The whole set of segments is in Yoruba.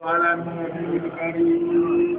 وعلى النبي الكريم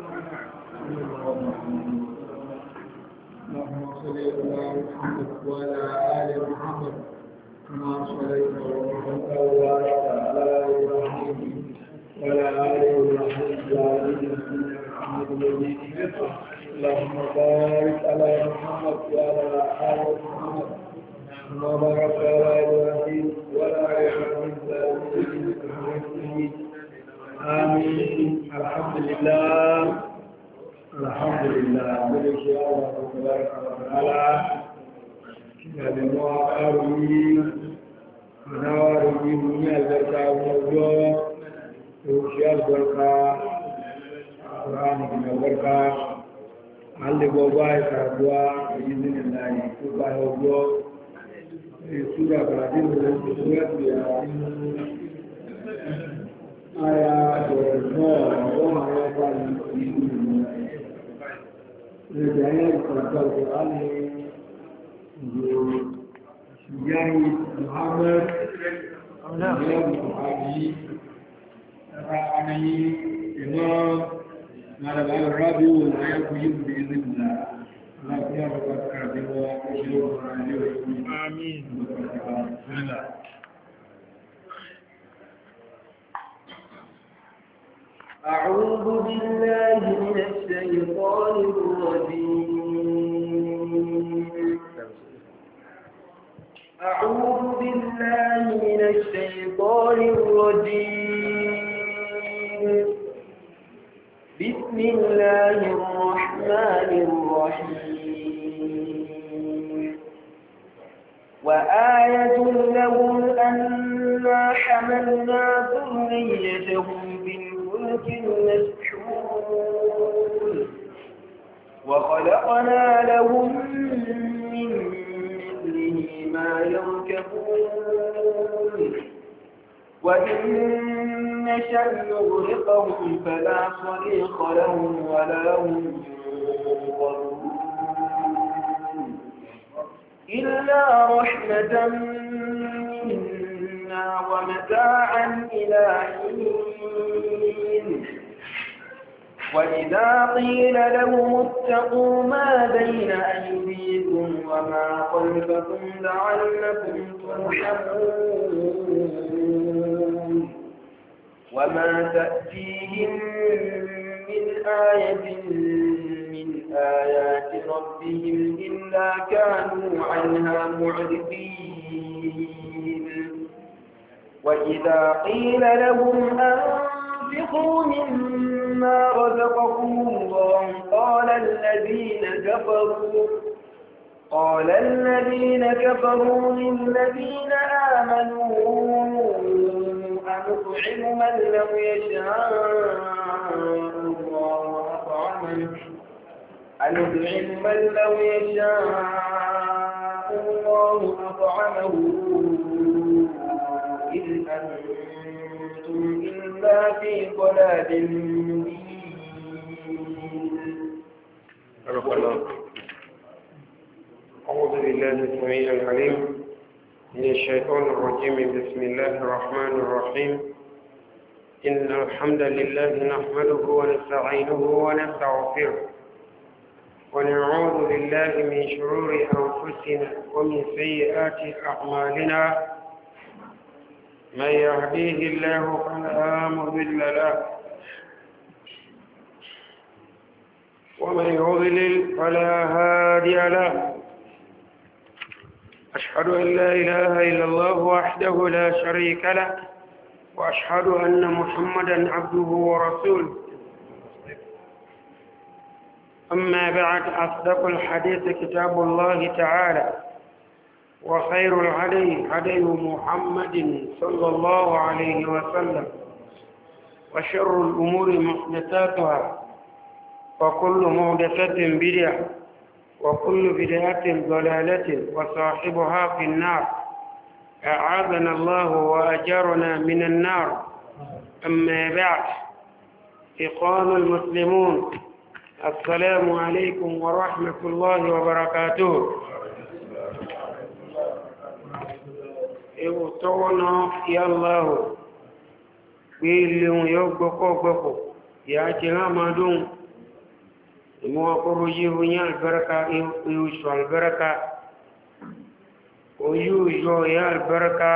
اللهم صل على محمد وعلى آل محمد كما صليت وباركت على إبراهيم وعلى آل إبراهيم في العالمين إنك حميد مجيد اللهم بارك على محمد وعلى آل محمد كما باركت على إبراهيم وعلى آل إبراهيم في العالمين إنك حميد مجيد آمين. الحمد لله الحمد لله ملك يا الله تبارك وتعالى كتاب المعارضين مناورين من البركة والموجود وشياء البركة القرآن من البركة على بابا كعبوا بإذن الله تبارك وتعالى سورة برادين من سورة آيات الرحمن وما يفعل الجاهل القرآن جاهل محمد جاهل محمد رأني إمام ماذا الرابع ولا يقيم بإذن الله لا يفعل كذبا آمين. أعوذ بالله من الشيطان الرجيم أعوذ بالله من الشيطان الرجيم بسم الله الرحمن الرحيم وآية لهم أنا حملنا ذريتهم بالفلك المشحون وخلقنا لهم من مثله ما يركبون وإن نشأ نغرقهم فلا صريخ لهم ولا هم ينظرون إلا رحمة منا ومتاعا إلى حين وإذا قيل لهم اتقوا ما بين أيديكم وما خلفكم لعلكم ترحمون وما تأتيهم من آية من آيات ربهم إلا كانوا عنها معرضين وإذا قيل لهم أنفقوا مما رزقكم الله قال الذين كفروا للذين آمنوا أنطعم من لو يشاء الله أطعمه إن أنتم إلا في ضلال مبين. أعوذ بالله السميع العليم من الشيطان الرجيم بسم الله الرحمن الرحيم إن الحمد لله نحمده ونستعينه ونستغفره ونعوذ بالله من شرور أنفسنا ومن سيئات أعمالنا من يهديه الله فلا مضل له ومن يضلل فلا هادي له أشهد أن لا إله إلا الله وحده لا شريك له وأشهد أن محمدا عبده ورسوله أما بعد أصدق الحديث كتاب الله تعالى وخير الهدي هدي محمد صلى الله عليه وسلم وشر الأمور محدثاتها وكل محدثة بدعة وكل بدعة ضلالة وصاحبها في النار أعاذنا الله وأجرنا من النار أما بعد إخوان المسلمون السلام عليكم ورحمة الله وبركاته يوتونا يا الله pé ilé ohun yóò gbọ́kọ́ ìyá ti rán máa dóhun ìmọ̀ ọkọ̀rọ̀ yí oyin albarka oṣù albarka oyí òyọ ìyá albarka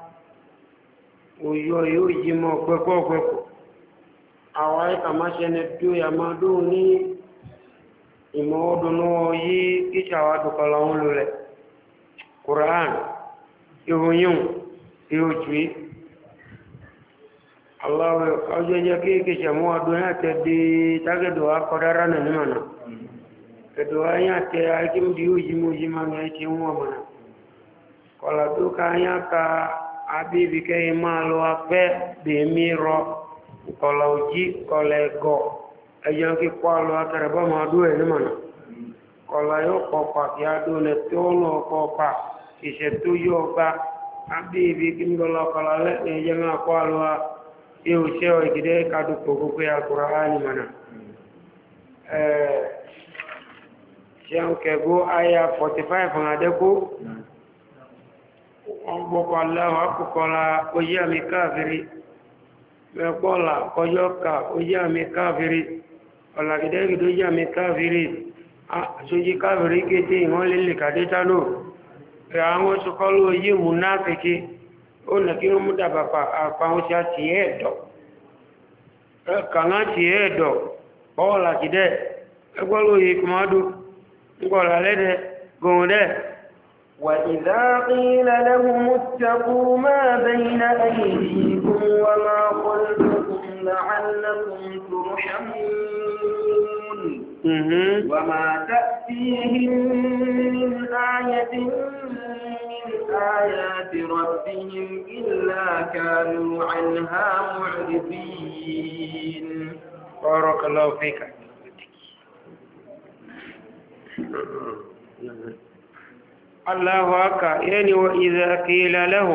oyọ yóò yí mọ́ gbọ́kọ́ àwọn ìkàmáṣẹ́ ni tó yà máa dóhun ní ìmọ̀ ọdún náà yí kíṣàwà dùkọ̀lọ́ ń lò rẹ̀ Quran ìròyìn ìròjúí Allah ọjọ́ jẹ́ kí ṣẹ̀mú ọdún yá tẹ́ di tágẹ̀dọ̀ akọ̀dára nà ní mọ̀nà kẹ̀dọ̀ yá tẹ́ akímdí òjímọ̀ ní ẹ̀ṣẹ́ wọn mọ̀nà kọ̀lá tó ká yá ka abíbi kẹ́yìn máa lọ apẹ́ bèémí rọ kọ̀lá òjí kọ̀lá ẹ̀gọ́ ẹjọ́ kí kọ́ lọ akẹrẹbọ́ máa dó ẹ̀ ní mọ̀nà kọ̀lá yóò pọ̀pà kí á dó nẹ tó lọ pọ̀pà ìṣẹ̀tó yóò gbá abíbi kí ń lọ kọ̀lá lẹ́yìn ẹjọ́ máa kọ́ lọ yóò ṣe ọ̀ ìgidẹ́ kàdùkò gbogbo Al-Qur'ani mana ṣeun kẹgbó aya 45 fún adẹ́kó wọ́n gbọ́kọ̀ aláwọ̀ akùkọ́lá oyé àmì káàfìrí mẹ́pọ́lá kọjọ́ ká oyé àmì káàfìrí ọ̀làgidẹ́gidó oyé àmì káàfìrí sójí káàfìrí kété ìwọ́n lè kàdétánò àwọn ṣokọ́lú oyé múnáfẹ́kẹ́ ó nà kí wọ́n mú dàbàpà àpáwọn tí a ti ẹ̀ẹ̀dọ̀ kàná ti ẹ̀ẹ̀dọ̀ bọ́ọ̀lá ti dẹ̀ ẹgbọ́lú yìí kùmọ́dú gbọ́ọ̀lá lẹ́dẹ̀ gùn dẹ̀ وَإِذَا قِيلَ لَهُمُ اتَّقُوا مَا بَيْنَ أَيْدِيكُمْ وَمَا خَلْفَكُمْ لَعَلَّكُمْ تُرْحَمُونَ وَمَا تَأْتِيهِمْ مِنْ آيَةٍ آيات ربهم إلا كانوا عنها معرضين بارك الله فيك الله أكبر يعني وإذا قيل له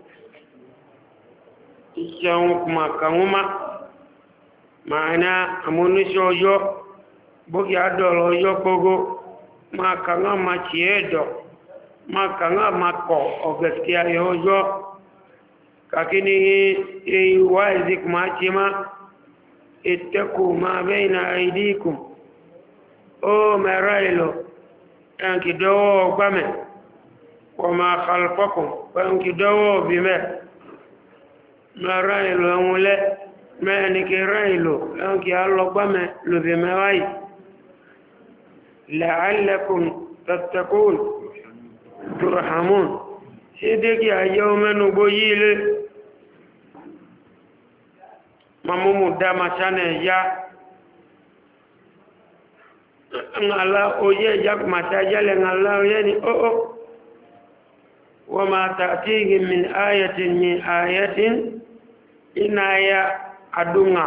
إشاؤكما كهما معنا أمون شوجو بوكي أدول وجو بوغو ما كهما ما تيهدو makanga mako ogaskiya yojo kakini wazi kumachima ittaku ma baina aidikum o marailo anki dowo gbame wa ma khalfakum anki dowo bime marailo mule mani kirailo anki allo gbame lo bime wai la'allakum tattaqun turhamun ṣe dégi ayé omẹ́nugbó yí ilé mamúmù dáma sánà ẹ̀yá ńlá oyé ẹ̀yá kùmàtà jẹ́lẹ̀ ńlá oyé ni ó wọ́n máa tààtí min ayatin iná ayá àdúnà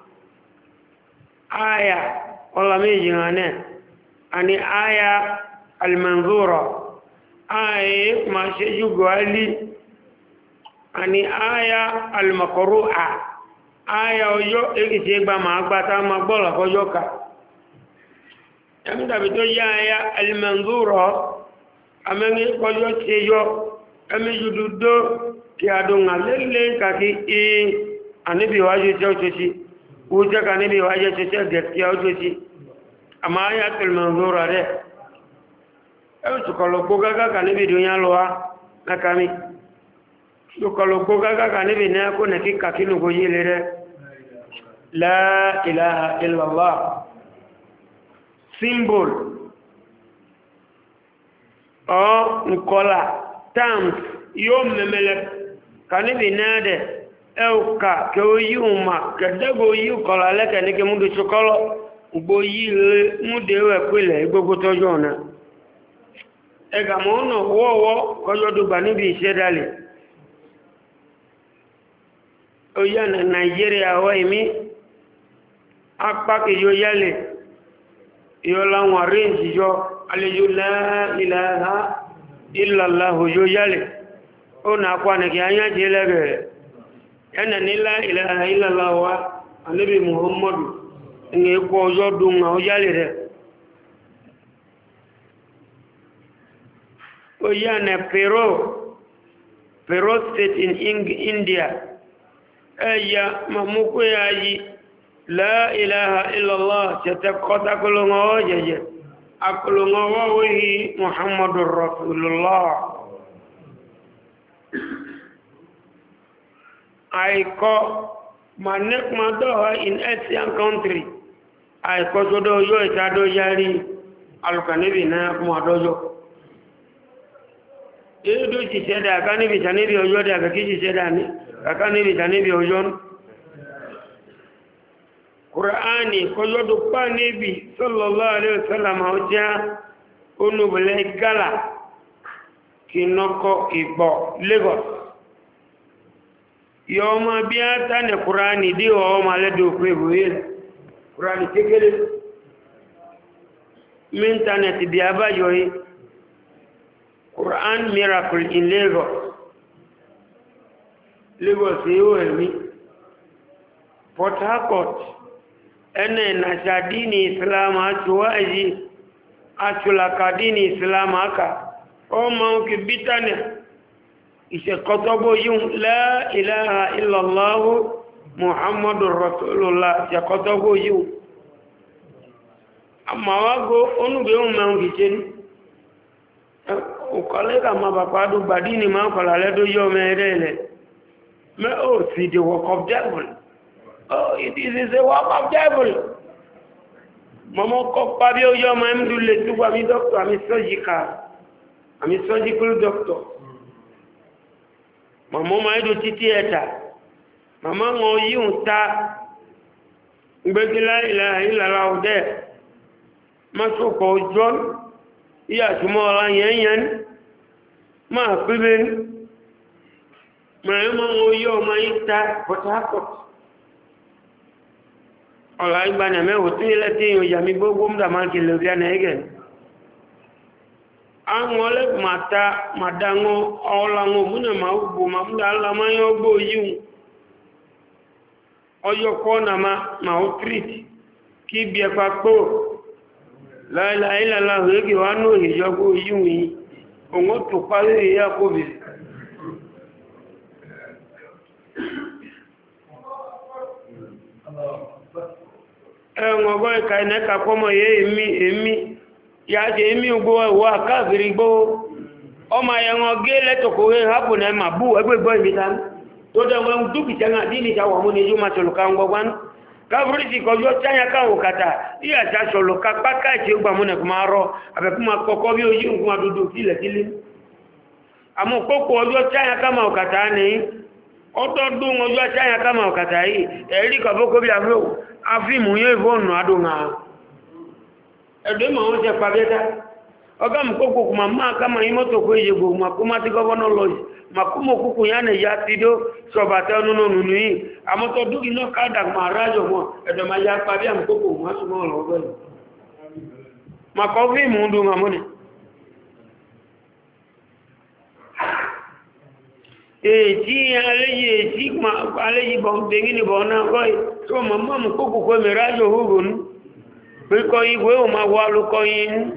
ayá ọláméjì hàn náà àni ayá almanzura آية ما شيء قالي أني آية المقروءة آية وجو إكتب ما أقبتا ما بولا وجوكا أمدا بتوجي آية المنظورة أمني وجو تيجو أمي جدودو كي أدونا للي كاكي أني بيواجه تيوتوشي وجاك أني بيواجه تيوتوشي أما آية المنظورة ده tukalo gogaga kanibi dunya loa nakami tukalo gogaga kanibi na ko ne kika kinu go yelere la ilaha illa allah symbol o nkola terms yo memele kanibi nade euka ko yuma kadago yu kola le kanike mundu tukalo gbo yi mudewe pele gbogbo tojo na ẹgà mọ́ ọ̀nà wọ́wọ́ kọjọ́dùgbà níbi ìṣẹ́dálẹ̀ ó yá na Nàìjíríà wọ́ ìmí apákè yóò yálẹ̀ yóò láwọn àríǹsì yọ alẹ́yò la ilaha illallah yóò yálẹ̀ ó nà kwà nìkì anyájẹ́ lẹ́gẹ̀ẹ́ ẹnà ní la ilaha illallah wa alẹ́bí Muhammadu ní ẹkọ́ ọjọ́ dùn ó yálẹ̀ rẹ̀ Oyana Peru State in India. أي ممكو ياجي لا إله إلا الله تتقط أكل نواجج أكل نواوه محمد رسول الله I call my neck my door in Asian country. I call to do yo itado yari alukanibi na kumadojo. Edo ti seda akanibi tanibi ojo de akaki seda ni akanibi tanibi ojo. Qur'ani kojo do pa nabi sallallahu alaihi wasallam oja onubele gala kinoko igbo Lagos. Yoma biata ne Qur'ani di o maledo kwebuile Qur'ani tekele internet di abajo yi Quran miracle in Lagos yo elmi Port Harcourt ene na shadini Islam atuwaji atula kadini Islam aka o ma ukibitane ise kotobo yun la ilaha illallah muhammadur rasulullah ya kotobo yun amma wago onu be o ma ngichen o kolega ma ba kwadu badini ma kola le do yo merele me o see the work of devil. Oh, it is a work of devil. Mama ko pa bi o yo ma mdule tu wa mi doctor ami surgical doctor. Mama ma do theater. Mama ngo yun ta ngbe la ilaha illallah de ma so ko jon iya tumo la yen ma piben ma ngo yo ma ita Port Harcourt ola ibana me o ti le ti o ya mi gbogbo mda ma ki le bia na ege angole mata madango ola ngo muna ma ubu ma mda ala ma yo gbo yun oyo ko na ma o treat ki bi e papo la ilaha illallah ege wa no ijo gbo yun yi ongo to pare ya ko bi ẹ̀wọ̀n ìka ìnẹ́ka kọmọ yẹ èmi ya jẹ èmi ugbó ẹ̀wọ́ àkáàfìrí gbó ọmọ ẹ̀wọ̀n gé lẹ́tọ̀kọ̀ rẹ̀ hapun ẹ̀ mà bú ẹgbẹ́gbọ́ ìmìta tó dẹ̀wọ̀n dúkìtẹ́ náà dí nìta wà mú ní ẹjú ma tọ̀lùká ń gbọ́gbán káfírí sì kọjọ́ táyà káwò kàtà ìyà ta sọ̀lùká pákà ìtì ó gbàmú nẹ̀kú máa rọ àbẹ̀kúmà kọ́kọ́ bí ojú nǹkan àdúdú sílẹ̀ sílé àmọ́ kókò ọjọ́ táyà kámà ọ̀kàtà ní ọdọọdún ọjọ́ táyà kámà ọ̀kàtà yìí ẹ̀rí kọ̀bọ́kọ́ bí afimu yóò ìfọ́nù adùnà ẹ̀dọ́ ìmọ̀ wọ́n tẹ pàbẹ́ta ọgá mùkókò kùmà máa káma yí mọ́tò kó ìyẹ̀gbò makúmá tí gọ́vọ́nà lọ yìí makúmò kúkù yá nà ya ti dó sọ̀bàtẹ́ ọ̀nà nínú yìí àmọ́tọ̀ dúkì náà káàdà máa rájọ̀ mọ́ ẹ̀dọ̀ máa ya pàbẹ́ àmùkókò kùmà súnmọ́ ọ̀rọ̀ ọgbẹ́ yìí makọ́ fíìmù ń dùn àmúnẹ̀ èyí aléyìí bọ̀ dẹ̀gínì bọ̀ náà kọ́ tó mọ̀ mọ̀ kókò kó mẹ́rẹ́ ayò húrò ní pẹ́kọ́ ìwé o máa wà lókọ́ yìí ní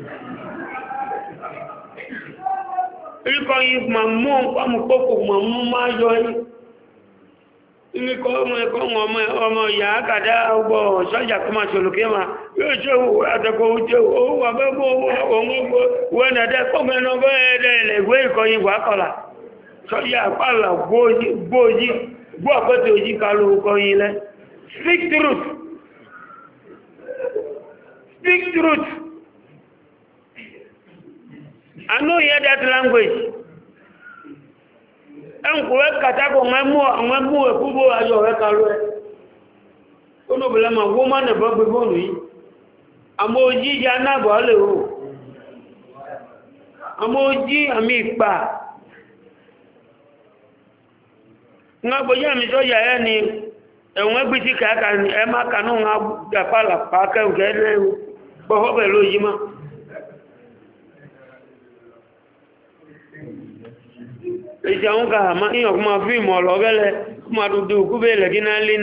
pẹ́kọ́ yìí ma mú ọmọ kókò ma mú máa yọ yìí ìrìkọ́ ọmọ ìyá àkàdá ọgbọ̀ sọ́jà kó máa ṣòlùkẹ́ ma yóò ṣe àtẹ́kọ̀ oúnjẹ owó àbẹ́gbọ́ sọ́yà àpàlà gbóòjí gbó àpẹ́tẹ̀ òjí kálù ọkọ̀ yìí lẹ́ speak truth I know hear that language ẹnkù ẹ kàtàkù ọmọ ẹkúgbó ayọ̀ ẹ kálù ẹ olóbìnrin ma wó má nẹ̀bọ́ gbogbo yìí àmọ́ ojí ya náà bọ̀ lè hù àmọ́ ojí àmì ìpà nga boya mi so ya ni enwe gbiti ka aka ni e ma kanu nga da pala pa ka ngele bo ho be lo yima e jaun ka ma iyo kuma fi mo lo gele kuma du ku be le ginalin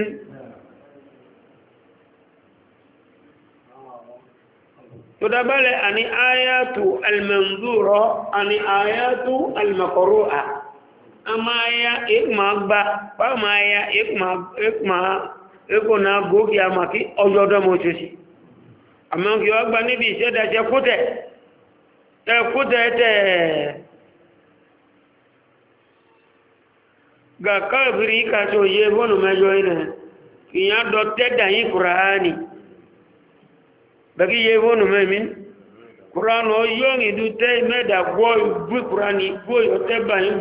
to da bale ani ayatu al manzura ani ayatu al maqru'a amaya ikma gba pa maya ikma eko na gogi amaki ojodo mo tesi amo ki o gba níbi ise da se kute te ga kabri ka so ye bonu mejo ire kiya do tedda yi qur'ani bagi ye bonu memin Quran o yongi du te meda boy bu Qurani boy o te bayin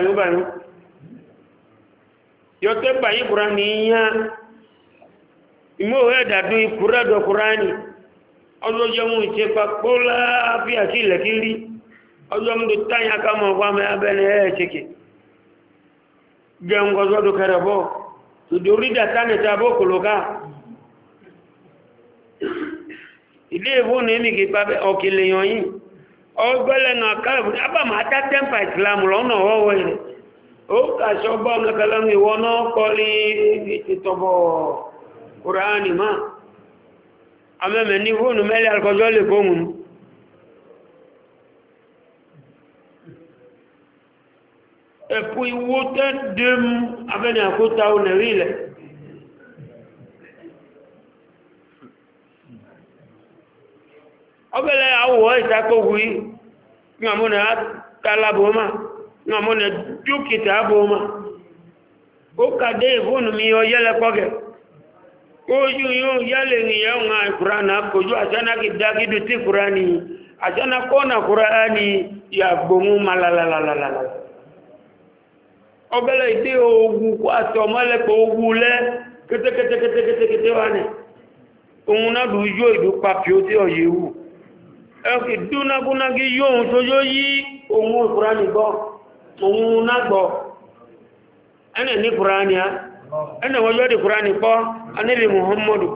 yo te bayin Qurani ya imo heda du Qurado Qurani ojo jemu che pa kola fi akile kiri ojo mdu tanya kama kwa me abene cheki jengo zodo karabo tudurida tane tabo koloka ilé ìwò ní ní kí pàbẹ́ ọ̀kìlẹ̀ yàn yìí ọgbẹ́lẹ̀ náà káàbù àbá máa tá tẹ́mpà ìsìlámù lọ́nà ọwọ́ rẹ̀ ó kàṣọ gbọ́ mẹ́kànlẹ́mù ìwọ náà kọ́ ní ìtọ̀bọ̀ kùránì máa amẹ́mẹ́ ní fóònù mẹ́lẹ̀ alkọjọ́ lè fóòmù ẹ̀pù ìwò tẹ́ dẹ́mù abẹ́ni àkótá onẹ̀rí ilẹ̀ ọbẹ̀lẹ̀ àwọ̀ ìtakòwú yìí ní àmúnà tààlàbòmá ní àmúnà dúkìtà àbòmá ó kàdé ìfóònù mi ọyẹ́lẹ̀ pọ́gẹ̀ ojú yóò yálẹ̀ ìyẹ́ ọ̀nà ìkùránà kojú àṣánákì dágídù tí kùránì àṣánakọ́nà kùránì yàgbòmú malalalala ọbẹ̀lẹ̀ ìdí ogun kó àti ọmọlẹ́pọ̀ ogun lẹ́ kétékétékétékété wà ní òun náà lù yóò ìlú papio tí ọ̀yẹ́ wù ẹ̀kì dúnagúnagí yóò tó yóò yí ohun ìkùránì gbọ́ ohun náà gbọ́ ẹnẹ̀ ní kùránì á ẹnẹ̀ wọ́n yọ́ di kùránì pọ́ anílì muhammadu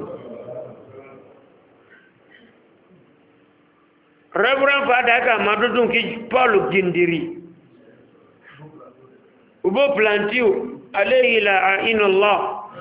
reverend father aka madudun kí paul gindiri ubo plantiu aléhìlà àínàlá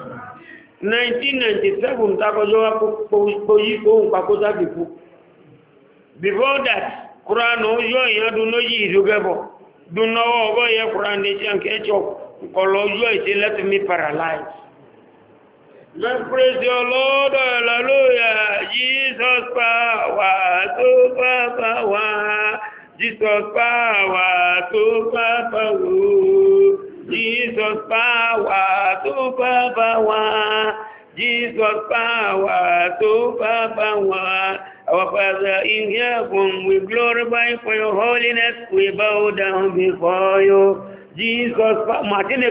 1997 takọjọ́ wá kó yí ohun pàkótá ti kú. Before that, Quran o yo yan du no yi rugebo. Du no go ye Quran de chan ke chok. Kolo yo ite let me paralyze. Let's praise your Lord, hallelujah. Jesus power to power. Jesus power to power. Jesus power to power. Jesus power to power. Our Father in heaven, we glorify for your holiness. We bow down before you. Jesus, Martin,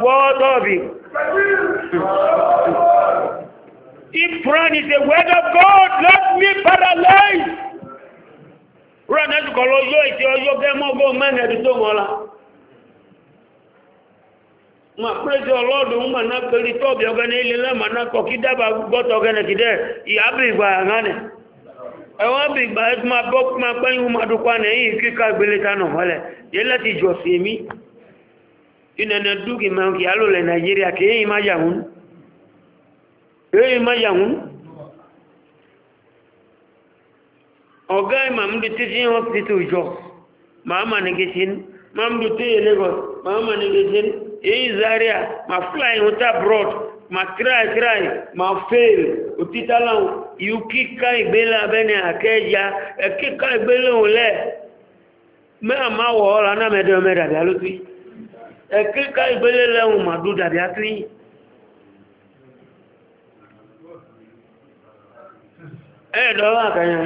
if Quran is the word of God, let me paralyze. Run as you call your demo go man at the Tomola. Ma praise your Lord, woman, not the top, you're going to let Manako Kidaba, but organic there. Yabi by ẹwọ́n bí ìgbà ẹ́ máa bọ́ máa pẹ́yìn máa dúkwá ní èyí kíkà ìgbélé tánà mọ́lẹ̀ yẹ́ láti jọ sí èmí ìnẹ̀nẹ̀ dúkì mẹ́rin kì á lò lẹ̀ nàìjíríà kì èyí má yàwún ọ̀gá ìmàmúdí títí hospital jọ mahama nìkẹ́sìn mahama tí yẹ Lagos mahama nìkẹ́sìn èyí Zaria ma fly water abroad ma try ma fail òtítàláwọ̀ yíò kíkà ìgbélé abẹ́ni àkẹ́jà kíkà ìgbélé òlẹ́ mẹ́à máa wọ̀ ọ́la náà mẹ́dẹ̀ dàbí alótú kíkà ìgbélé lẹ́hùn màdú dàbí atú ẹ̀ẹ́dọ́wọ́ àkànyàn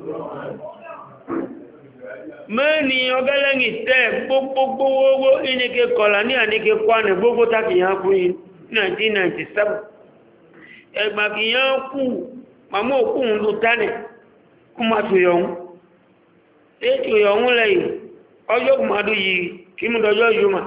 mẹ́ni ọgẹ́lẹ́yìn tẹ́ gbogbogbò ìníkẹ́ kọ̀lá ní àníkẹ́ kwánẹ̀ gbogbo tákìyàn kú 1997 ẹgbàkìyàn kú màmú òkú ń lò tánẹ̀ kú máa tó yọ̀hún ètò yọ̀hún lẹ́yìn ọjọ́ kù máa dó yìí kí mú dọjọ́ yóò mà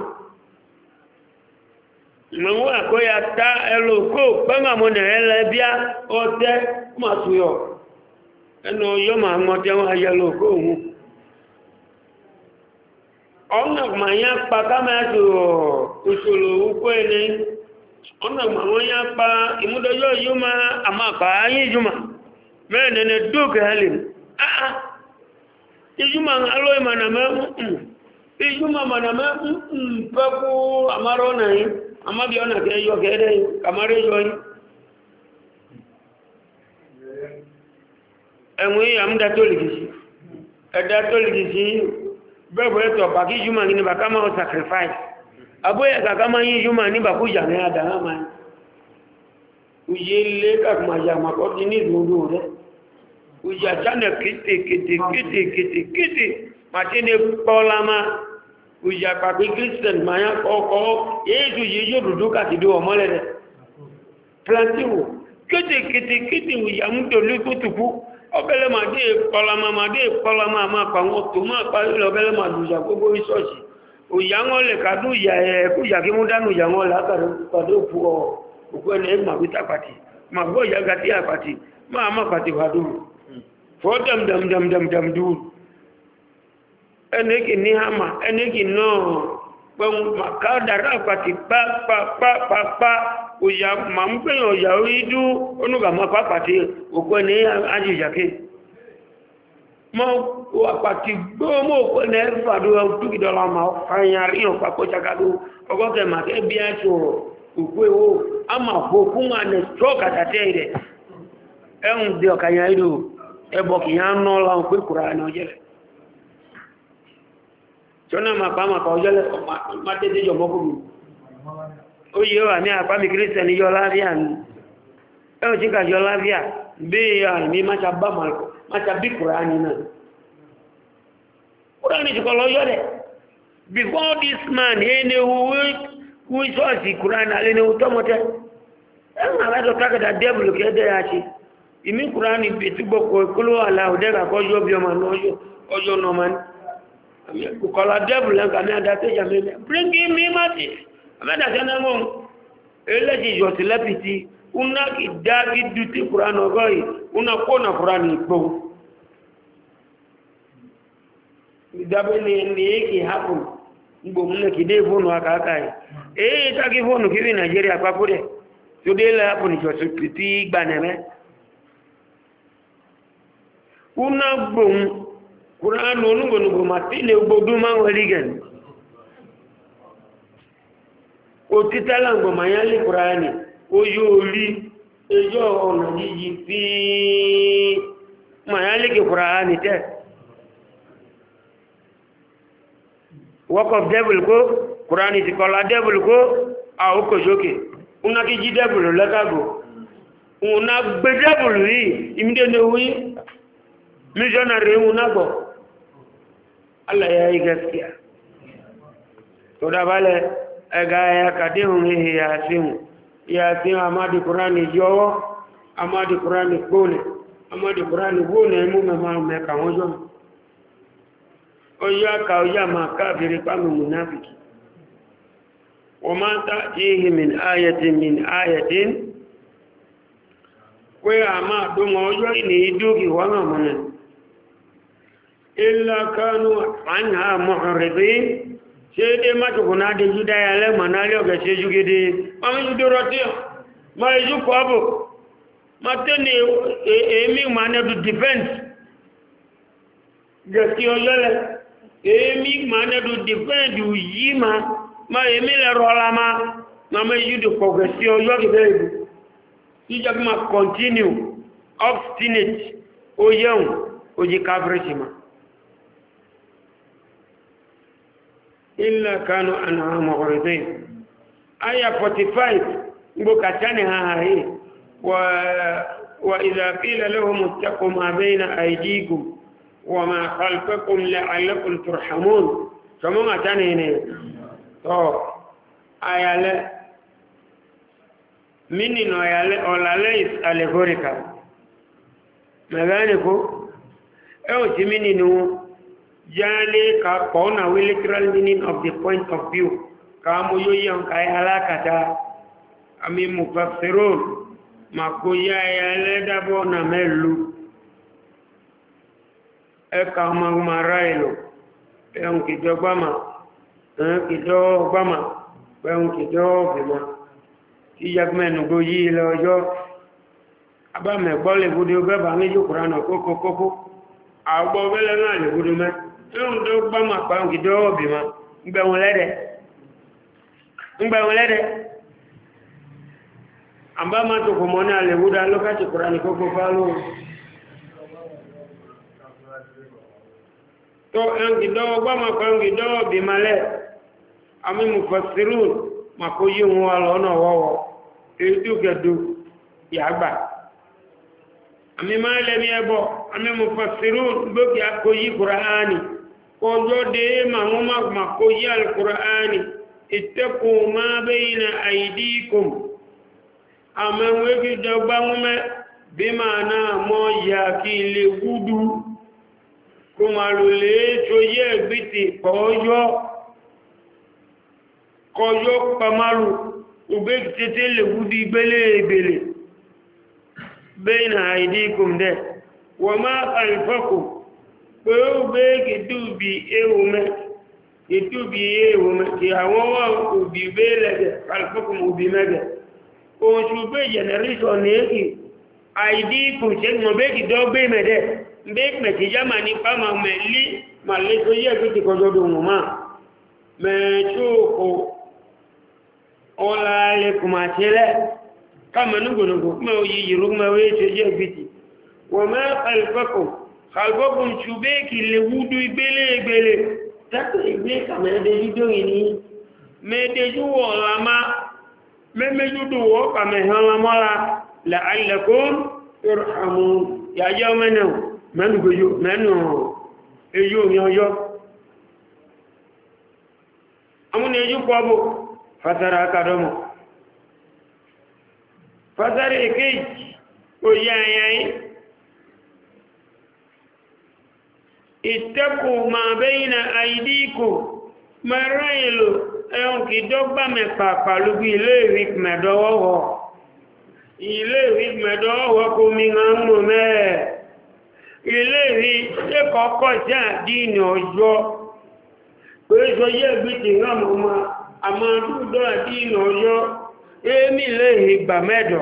mẹ́wọ́n àkóyà tá ẹlòkó pẹ́màmọ́nà ẹlẹ́bíà ọtẹ́ kú máa tó yọ̀ ẹnu yọ́ máa mọ́ tẹ́wọ́n ayẹlòkó òun ọ̀nà màáyá pa kámẹ́tò òṣòlò òkú ẹni ọ̀nà màáyá pa ìmúdọjọ́ yóò máa àmàkà ayé ìjùmọ̀ mẹ́rin ẹni dókè hẹ́lì ìjùmọ̀ alóìmọ̀nà mẹ́rin ijuma manama peku amaro nai amabi ona ke yo kede kamare yo enwe amda toligisi eda toligisi bebo eto baki juma ni bakama o sacrifice aboya kama yin juma ni bakuja ne adama ujele kakuma jama ko ni dundu re uja chane kiti matene polama uja pa Christian maya koko yesu yejo duduka kido mole de plantiwo kiti uja mto lukutupu obele made polama ma pa won to ma pa obele maduja gbogbo isosi uja ngole kadu ya e kuja kimudanu uja ngola kado pu o ukwene ma bitapati ma goja gati apati ma pati wadu for dam du eneki ni hama eneki no bon makadara pati pa uya mampe oya idu onuga mapapati okwene ajijake mo apati gbomo okwene fadu tukidola ma fanyari o papo chakadu ogoke ma ke biacho ukwewo ama fokuma ne stroke atate ehun de okanya idu ebo kiyan no la pe Qur'an ojele jona mapama ka ojele matete jo moku oye wa ni apa mi Christian yo lavian e jinga yo lavia be ya mi macha ba mal macha bi Qur'an na Qur'an ji ko lo yode before this man ene who is the Quran ale ne utomote en ala do taka da devil ke de yachi imi Quran bi tubo ko kulo ala o de ka ko yo bi o man ojo no man ku kala devil en ka me ada te jame bring me mati amada sana ngom eleji yo telepiti una ki dagi duti Quran ogoi una kona Quran ipo idabele ni ki happen ngbo mune kide fonu akaka taki fonu kiwi Nigeria papure to de la happen jo ti gbaneme una gbon Quran onungo matine gbodu ma weligen o titala ngbo mayali Qurani oyo ori ejo ona jiji fi mayali ke Qurani te work of devil ko Quran is called devil ko a oko joke una ki ji devil lakago una gbe devil yi imide ne wi missionary una go Allah ya yi gaskiya to da bale aga ya kadihun ya sin amadi Quran yo amadi Quran gone mu me ka wojo oya ma kafiri pamu munafiki wama ta'tihi min ayatin we ama do mojo ni iduki wanga mona illa kanu anha mu'ridin sede ma to kuna de judaya le manali oga seju gede ma judoroti ma ju ko abo ma tene emi mane to defense gesti oyele emi mana do defend yima ma emi le rola ma ma you do progression yo ke bebu si jag ma continue obstinate o yeun o ji coverage ma illa kanu anha mu'ridin aya 45 ngo kachane hai wa idha qila lahum ittaqu ma bayna aydikum وما خلفكم لعلكم ترحمون كما تاني تو اياله منين اياله اولاليس allegorical magane ko e timini no jale ka kona literal meaning of the point of view kamo yoyan kai halakata ami mufassirun makoya yale dabo na melu eka magmarailo eun kido gbama eun kido bima ti yagmenu go yi lojo aba me gbole gudu be ba ngi Qur'an koko agbo bele na le gudu me ń do gbá máa pa òkè dọ́wọ́ bì máa ń gbẹ̀wọ̀n lẹ́dẹ̀ àbá máa tó kò mọ́ ní alẹ́ wúdá lọ́kàtí kúrò ní kókó bá lóòrùn tó ẹnkì dọ́wọ́ gbá máa pa òkè dọ́wọ́ bì máa lẹ́ àmì mufassirun máa kó yí wọn wà lọ́nà wọ́wọ́ èyí tó kẹ́dù yàgbà àmì máa lẹ́ni ẹbọ àmì mufassirun gbókè àkóyí kùránì kọjọ́ dé màá kóyí alkùránì ìtẹ́kù máa bẹ́yìnà àìdíkùn àmì wékì dọgbà mẹ́ bí máa náà mọ́ yà kí ilé wúdú kó máa lò lè tó yẹ gbìtì kọjọ́ pàmàlù ògbé tètè lè wúdú ìgbélé ìgbélé bẹ́ẹ̀nà àìdíkùn dẹ̀ wọ́n máa àìfọ́kù pé ó gbé kìtùbí ehùmẹ́ kí àwọn wọ́n òbí bẹ́ẹ̀ lẹ́gẹ̀ àìfọ́kùn òbí mẹ́gẹ̀ oṣù pé generation ní èkì àìdíkùn ṣe mọ̀ bẹ́ẹ̀ kìtọ́ gbé mẹ́dẹ̀ bẹ́ẹ̀ pẹ̀tì jáma ní pàmà mẹ́lí màlẹ́sọ yẹ́ kìtì kọjọ́dọ̀ wọn máa mẹ́ẹ̀ẹ́sọ́kọ̀ ọlá kama nugunugu kuma oyi rugma weche je biti wa ma khalfakum shubeki le wudu igbele tako igbe kama de judo ni me de juwo lama me judo wo kama hala mala la'allakum turhamun ya jamanu manu goyo manu eyo mi oyo amune eju kwabo fatara kadomo fasari èkejì òye àyàyí ìtẹ́kù máa bẹ́yìn àìdíkò mẹ́rọ ìlò ẹ̀hùn kì dọ́gbà mẹ́pà pàlúgbì ilé ìwé mẹ́dọ́wọ́ kò mi ń mọ̀ mẹ́ẹ̀ ilé ìwé ẹkọ̀ọ́kọ́ sí àdínì ọjọ́ pé sọ yẹ́ gbìtì náà mọ́ àmọ́ dúdọ́ àdínì ọjọ́ èmi lè ìgbà mẹ́jọ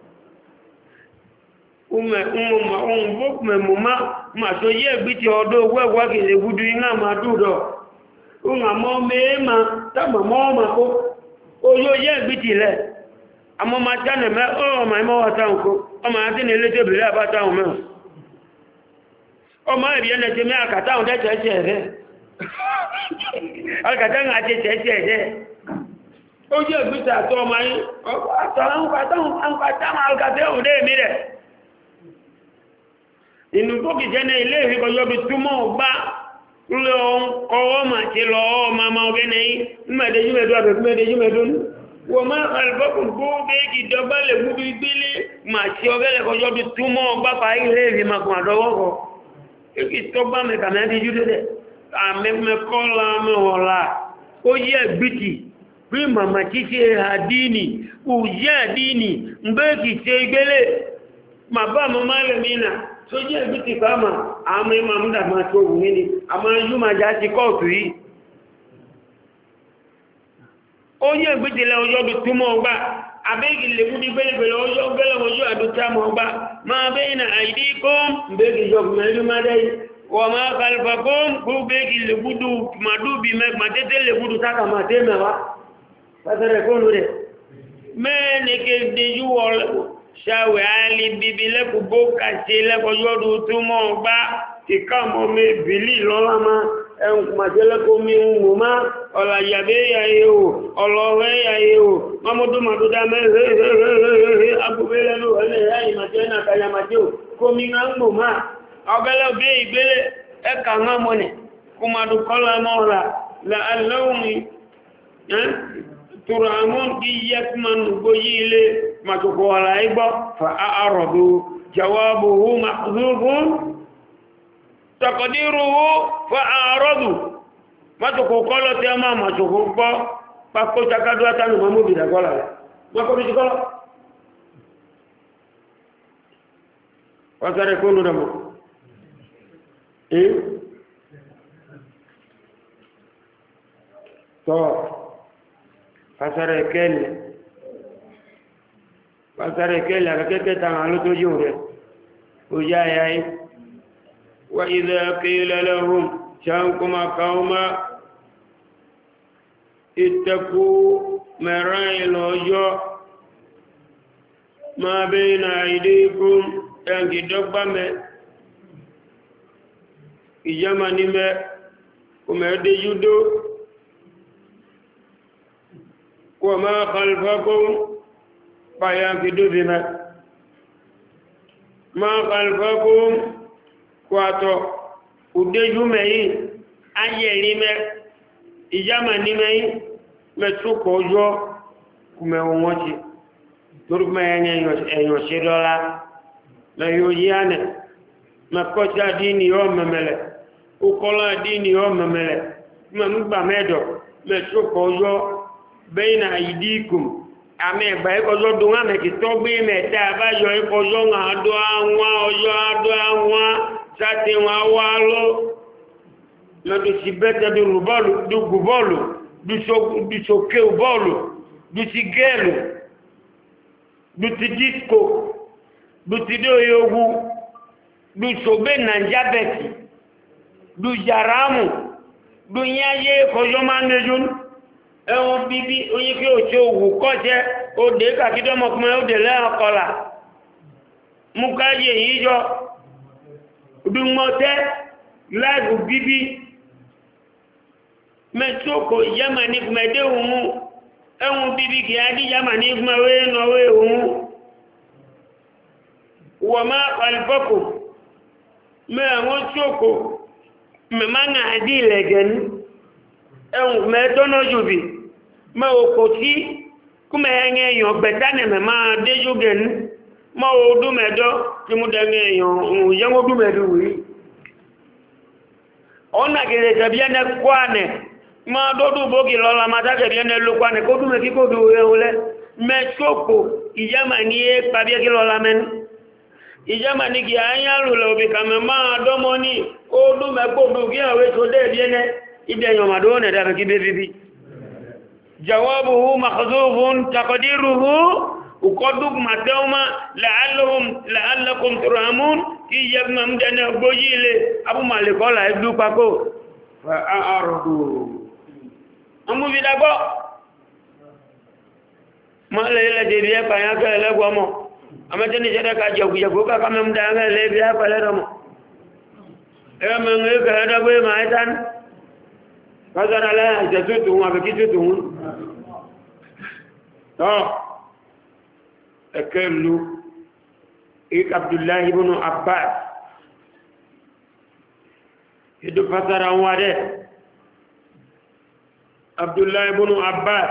ọmọ ma tó yẹ́ ẹ̀gbí ti ọdọ́ owó ẹ̀wọ́ kìí gúdú iná ma dúdọ̀ ọmọ mọ́ mẹ́ẹ̀mà tàbí mọ́ ọmọ kó ó yóò yẹ́ ẹ̀gbí ti lẹ̀ àmọ́ ma tánà mẹ́ ọmọ ẹmọ́ wọ́tàun kó ọmọ àti ní ilé tẹ́bìlẹ̀ àbátáun mẹ́ ọmọ ẹ̀bí ẹnẹ ti mẹ́ àkàtáun tẹ́tẹ̀ẹ́tẹ̀ ó jẹ́ ìgbìtà àtọ́ ọmọ yìí àtàwọn alkàtẹ́ òdé mi rẹ̀ inú tó kìí jẹ́ ní ilé ìrìkọjọ́ bí túnmọ̀ ọgbá lọ ọwọ́ mà ti lọ ọmọ ọmọ ọgẹ́ nẹ́yìn mẹ́ẹ̀dẹ́júmẹ́dọ́ àbẹ̀kúmẹ́dẹ́júmẹ́dọ́ wọ́n máa alùpùpù gbóògbé ìdọ́gbà lè gúdú ìgbélé mà ti ọgẹ́ lẹ́kọjọ́ bí túnmọ̀ ọgbá pa ilé ìrìnmàkùn àdọ́wọ́kọ̀ èkì tọ́gbà mẹ́kàmẹ́dẹ́jú bí màmá tí ṣe àdínì òyẹ́ àdínì mbẹ́kì ṣe ìgbélé ma bá mọ́ máa lè mìíràn tó jẹ́ ìbí ti fàámà àmì ìmàmúdà máa tó wù ní a máa yú máa já sí kọ́ọ̀tù yìí ó yẹ́ ìbí ti lẹ ọjọ́ bí túmọ̀ ọgbà abẹ́gì lè mú ní gbẹ́lẹ̀gbẹ̀lẹ̀ ọjọ́ gẹ́lẹ̀ ọjọ́ àdútà mọ̀ ọgbà máa bẹ́yìn àìdí kọ́m mbẹ́kì jọkùnmẹ́lú má dẹ́ wọ́n máa kàlùfà kọ́m gbẹ́kì lè gúdù màdúbì mẹ́gbàtẹ́tẹ́ lè gúdù sáka màtẹ́ mẹ́wàá pàtàrẹ̀ kónú rẹ̀ mẹ́rin kéde yíwọ̀ ṣàwẹ̀ alì bíbí lẹ́kù bó kàṣẹ lẹ́kọ̀ọ́yọ́dù tó mọ́ gbá ti káàmọ́ mẹ́ bìlì lọ́lá má ẹ̀hùn màjẹ́lẹ́kọ́ mi ń wò má ọ̀làyàbẹ́ yàyẹ o ọlọ́rẹ́ yàyẹ o mọ́mọ́dúnmọ́dúndá mẹ́rẹ́rẹ́rẹ́rẹ́ agbóbélẹ́lú ẹlẹ́yà ìmàjẹ́ náà kàyàmàjẹ́ o kómi ń gbò má ọgẹ́lẹ́ bí ìgbélé ẹ̀ka ń mọ́nẹ̀ kùmàdùkọ́lá mọ́ra lẹ́ẹ̀lẹ́wùn turamun iyakman goyile matuko wala ibo fa a'radu jawabuhu mahdhufun taqdiruhu fa a'radu matuko kolo te ma matuko bo pako takadu atanu mamu bi dagola mako bi kolo wasare ko ndo damo to pasare kele akeke tanga luto jure ujayai wa idha qila lahum شانكما قوما اتقوا مرائل وجو ما بين أيديكم تنكي دقبا ìjọmọ̀ní mẹ́ kòmẹ̀ẹ́dé yúdó kò máa kàlùfẹ́kún pàyà kìdóbi mẹ́ máa kàlùfẹ́kún kò àtọ̀ òdéjú mẹ́yìn ayẹ̀rí mẹ́ ìjọmọ̀ní mẹ́yìn mẹ́túkọ̀ ọjọ́ kòmẹ̀wọ̀n wọ́n ti torúkùmẹ̀ ẹ̀yàn ṣe lọ́lá mẹ́yìn yí ánẹ̀ mẹ́kọ́ṣá dínì yọ́ mẹ́mẹ́lẹ̀ ukọ́lá dínì yọ́ mẹ́mẹ́lẹ̀ mẹ́nugbà mẹ́dọ̀ mẹ́túkọ̀ ọjọ́ bẹ́yìn àìdíkùn àmì ẹ̀gbà ẹkọjọ́ dùn àmì kìtọ́ gbé mẹ́ta àbáyọ ẹkọjọ́ àádọ́ àwọn ọjọ́ àádọ́ àwọn sáté wọn wá lọ lọ́dún sí bẹ́tẹ̀ dùgbù bọ́ọ̀lù dùsókè bọ́ọ̀lù dùsí gẹ́ẹ̀lù dùsí disco dùsí dóyè ogun dùsógbé nàìjábẹ̀tì dùjàrámù dùnyáyé ẹkọjọ́ máa ń lẹ́jọ́ ẹ̀wọ̀n bíbí oyin kí o ṣe òwò kọ́ṣẹ́ òdè kàkídọ́mọkùnrin òdè lẹ́ọ̀kọ́là mú káyé yìí jọ dùnmọ́tẹ́ láìbù bíbí mẹ́tíòkò yẹ́mà ní kùmẹ̀dé òun ẹ̀wọ̀n bíbí kì á dí yẹ́mà ní kùmẹ̀wé nọwé òun wọ́n má pàlìfọ́kò mẹ́ àwọn tíòkò mẹ́má náà dí ilẹ̀gẹ̀ẹ́ni ẹ̀hùn mẹ́tọ́nà jùbì mẹ́ òkò tí kúmẹ̀ ẹ̀yẹ èèyàn gbẹ̀tánẹ̀ mẹ́ máa déjú gẹ̀ẹ́nú mọ́ odúmẹ̀dọ́ tí mú dẹ̀ngẹ̀ èèyàn òun yẹ́ odúmẹ̀dọ́ wìí ọ̀nà gẹ̀rẹ̀ tẹ̀bíẹ́nẹ́ kwánẹ̀ máa dọ́dún bókì lọ́la máa tẹ́bíẹ́nẹ́ ló kwánẹ̀ kó dúmẹ̀ kíkó dù ẹ̀hùlẹ́ mẹ́tíòkò ìjẹ́mà ní é pàbíẹ́kí lọ́la mẹ́nu ìjẹ́mà ní kí ayálùlẹ̀ òbí kàmẹ́ máa dọ́mọ́ ní ó dúmẹ̀kó dù kí àwẹ́ tó dẹ́bíẹ́nẹ́ إذا يوم دون ذلك بيبي جوابه محذوف تقديره وقدوك متوما لعلكم ترحمون كي يبنى مدنة بوجيل أبو مالك الله يبدو باكو فأعرضوا أمو بدابو ما ليلة جبيا فياك لكوامو أما تني شدك أجوك يقوك كم مدنة لبيا فلرمو أما نغيك هذا بي مايتان فقال لا جسوتهم وبكيتهم أكلوا عبد الله بن عباس يدو فسر أمواده عبد الله بن عباس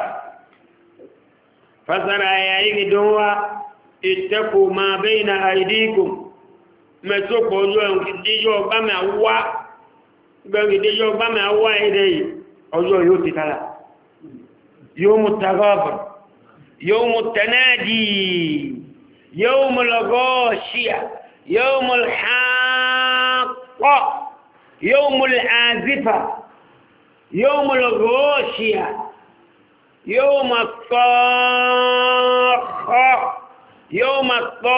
فسر آيائك دوا اتقوا ما بين أيديكم ما سوكو يوم كديجو بما هو gbẹ̀rẹ̀dẹ̀ yóò bá mẹ́ àwọ́ ẹ̀dẹ̀ yìí ọjọ́ yóò ti tààlà yóò mú tagabọ̀ yóò mú tẹ́nẹ́dì yóò mú lọ́gọ́ọ̀ṣíà yóò mú lḥàkọ́ yóò mú l'àzífà yóò mú lọ́gọ́ọ̀ṣíà yóò mú tọ́ọ̀kọ́ yóò mú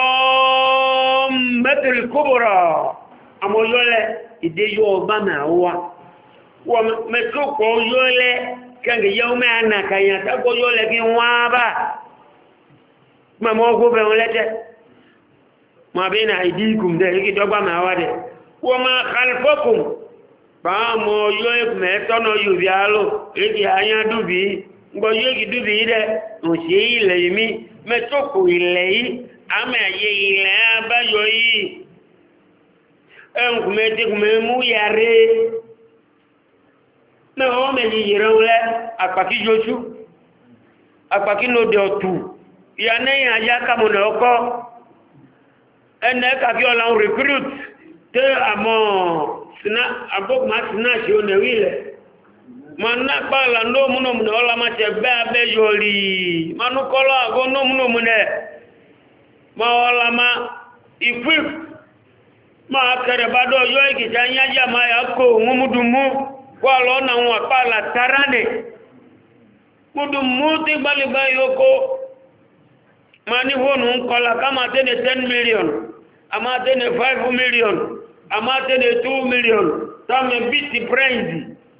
tọ́ọ̀mẹ́tìlkúbùrọ̀ àmójọ́lẹ̀ ìdéjọ́ ọba máa wá wọ́n mẹ́tọ́kọ̀ ọjọ́ lẹ́ kẹ́gẹ̀ yẹ́ ọmọ ànàkàyàn tẹ́kọ̀ ọjọ́ lẹ́ kí wọ́n bá mẹ́mọ́ ọgbọ́ bẹ̀rún lẹ́tẹ́ ma bí na ìdíkùn dẹ̀ yíkì dọ́gba máa wá dẹ̀ wọ́n máa kàlfọ́kùn pàámọ́ ọjọ́ mẹ́tọ́nà yòbí alò yíkì àyà dúbí gbọ́jọ́ yíkì dúbí dẹ̀ òṣè ilẹ̀ yìí mẹ́tọ́kọ̀ ilẹ̀ yìí àmì àyè ilẹ̀ abájọ yìí ẹnkùnmẹ́tẹ́kùnmẹ́ mú yàrí mẹ́wọ́n mẹ́jì yìí rẹ̀ àpàkí jóṣú àpàkí lóde ọ̀tù ìyànẹ́yìn ajá kàmùnà ọkọ́ ẹnẹ́ kàkí ọ̀là ń recruit tẹ́ àmọ́ àbọ́kùnmá sináṣì onẹ̀wí ilẹ̀ ma ná pààlà nómúnòmùnà ọlá ma ṣẹ̀ gbẹ́ abẹ́ yọrí ma nú kọ́lọ́ àgọ́ nómúnòmùnà ma ọlá ma equip máa kẹrẹ bá dọ́ yọ́ ìkìtà yájá máa yà kó múdùmú wà lọ́nà wọn pààlà tàránì múdùmú tí gbálẹ̀gbá yóò ma ní fóònù ń kọlá ká máa tẹ́lẹ̀ 10 million a máa tẹ́lẹ̀ 5 million amátẹ́lẹ̀ 2 million tọ́mẹ̀ bíìtì prẹ́ǹsì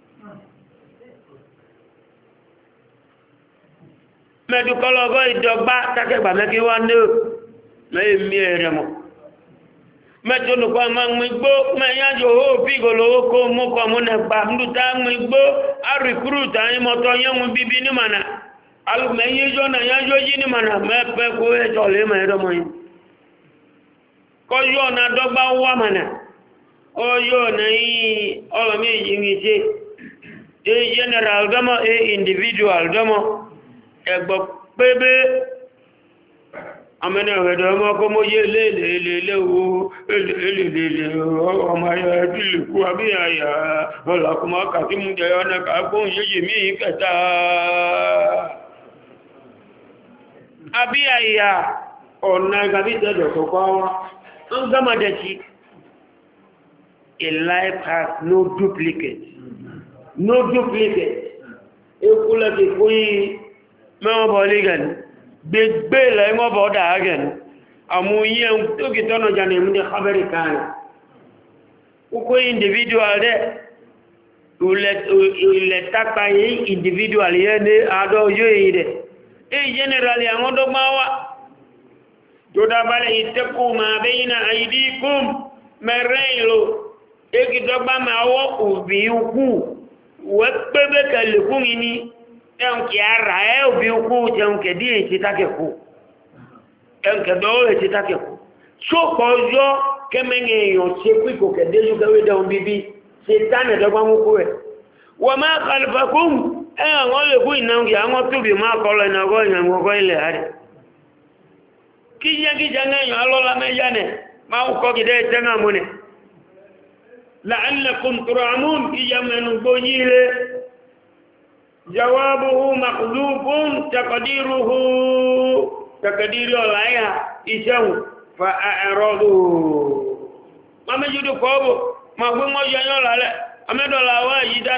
mẹ́dùkọ́lọ́gọ́ ìdọ̀gbá tákẹ́gbà mẹ́kí wá ní mẹ́mí ẹ̀rẹ̀ mọ̀ mẹ́tọ́nùkọ́ ma ń gbó mẹ́yájò ó fígòlò ókó mọ́kọ̀ múnẹ̀pá mdúta ń gbó àríkúrútà ìmọ̀tọ̀ yẹ́wùn bíbí ní mànà alùmẹ́yíjọ́ na yájọ́ yí ní mànà mẹ́pẹ́ kó ẹjọ́ lè mẹ́rẹ́dọ́mọ́ yìí kọjọ́ na dọ́gbá wà mànà ọjọ́ na yìí ọlọ́mí yìí ṣe a general dọ́mọ́ a individual dọ́mọ́ ẹgbọ́ pébé àmẹ́nà ẹ̀rẹ̀dọ̀ ọmọ ọkọ́ mọ́ yé lélẹ̀lẹ́lẹ́ ọmọ ayọ̀ ẹ̀dùlùkú àbíyàyà ọlọ́kùnmọ́ kàtí mú jẹ ọ́nà kàákùn yéyè mí kẹta àbíyàyà ọ̀nà ìgbàbí tẹ́jọ̀ tó kọ́ wọ́n ń gámadẹ̀kí a life has no duplicate ekúlẹ̀ kò yí mẹ́wọ́n bọ̀ lígẹ̀ni gbogbo ilẹ̀ ìwọ̀n bọ̀ dáagẹ̀ni àmú yíẹ tó kì tọ́nà jàní ìmúdé khabari kan ukó individual dẹ́ ilẹ̀ tápa yìí individual yẹ́ ní àádọ́ yóò yìí dẹ̀ èyí generally àwọn dọ́gbà wá tó dábálẹ̀ ìtẹ́kù ma bayna aydikum mẹ́rẹ́ ìlò èkì dọ́gbà máa wọ́ òbí ukú wẹ́ pẹ́bẹ́ kẹlẹ̀kún yìí ẹnkì ara ẹ òbí ukú ẹnkì dí èsì tákẹ̀kù ẹnkì dọ́wọ́ èsì tákẹ̀kù ṣókọ̀ ọjọ́ kẹ́mẹ́ngẹ̀ èèyàn ṣe pípò kẹ̀dẹ́jú kẹwé dẹ̀hùn bíbí ṣe tánẹ̀ dọ́gbàmúkú ẹ̀ wọ́n máa kàlùfàkún ẹ àwọn olèkú ìnáwó àwọn tóbi máa kọ́lọ̀ ìnáwó ìyàwó ilẹ̀ rẹ̀ kí jẹ́ ẹ̀yàn alọ́lá mẹ́yánẹ̀ máa ń kọ́ gidẹ́ ìtẹ́ngàmúnẹ̀ la'allakum tur'amun iyamenu gbóyíre جوابه مخلوق تقدير الآية إسان فأعرضوا ما مجد قوبه ما هو ما جنال على أمد الله واجدان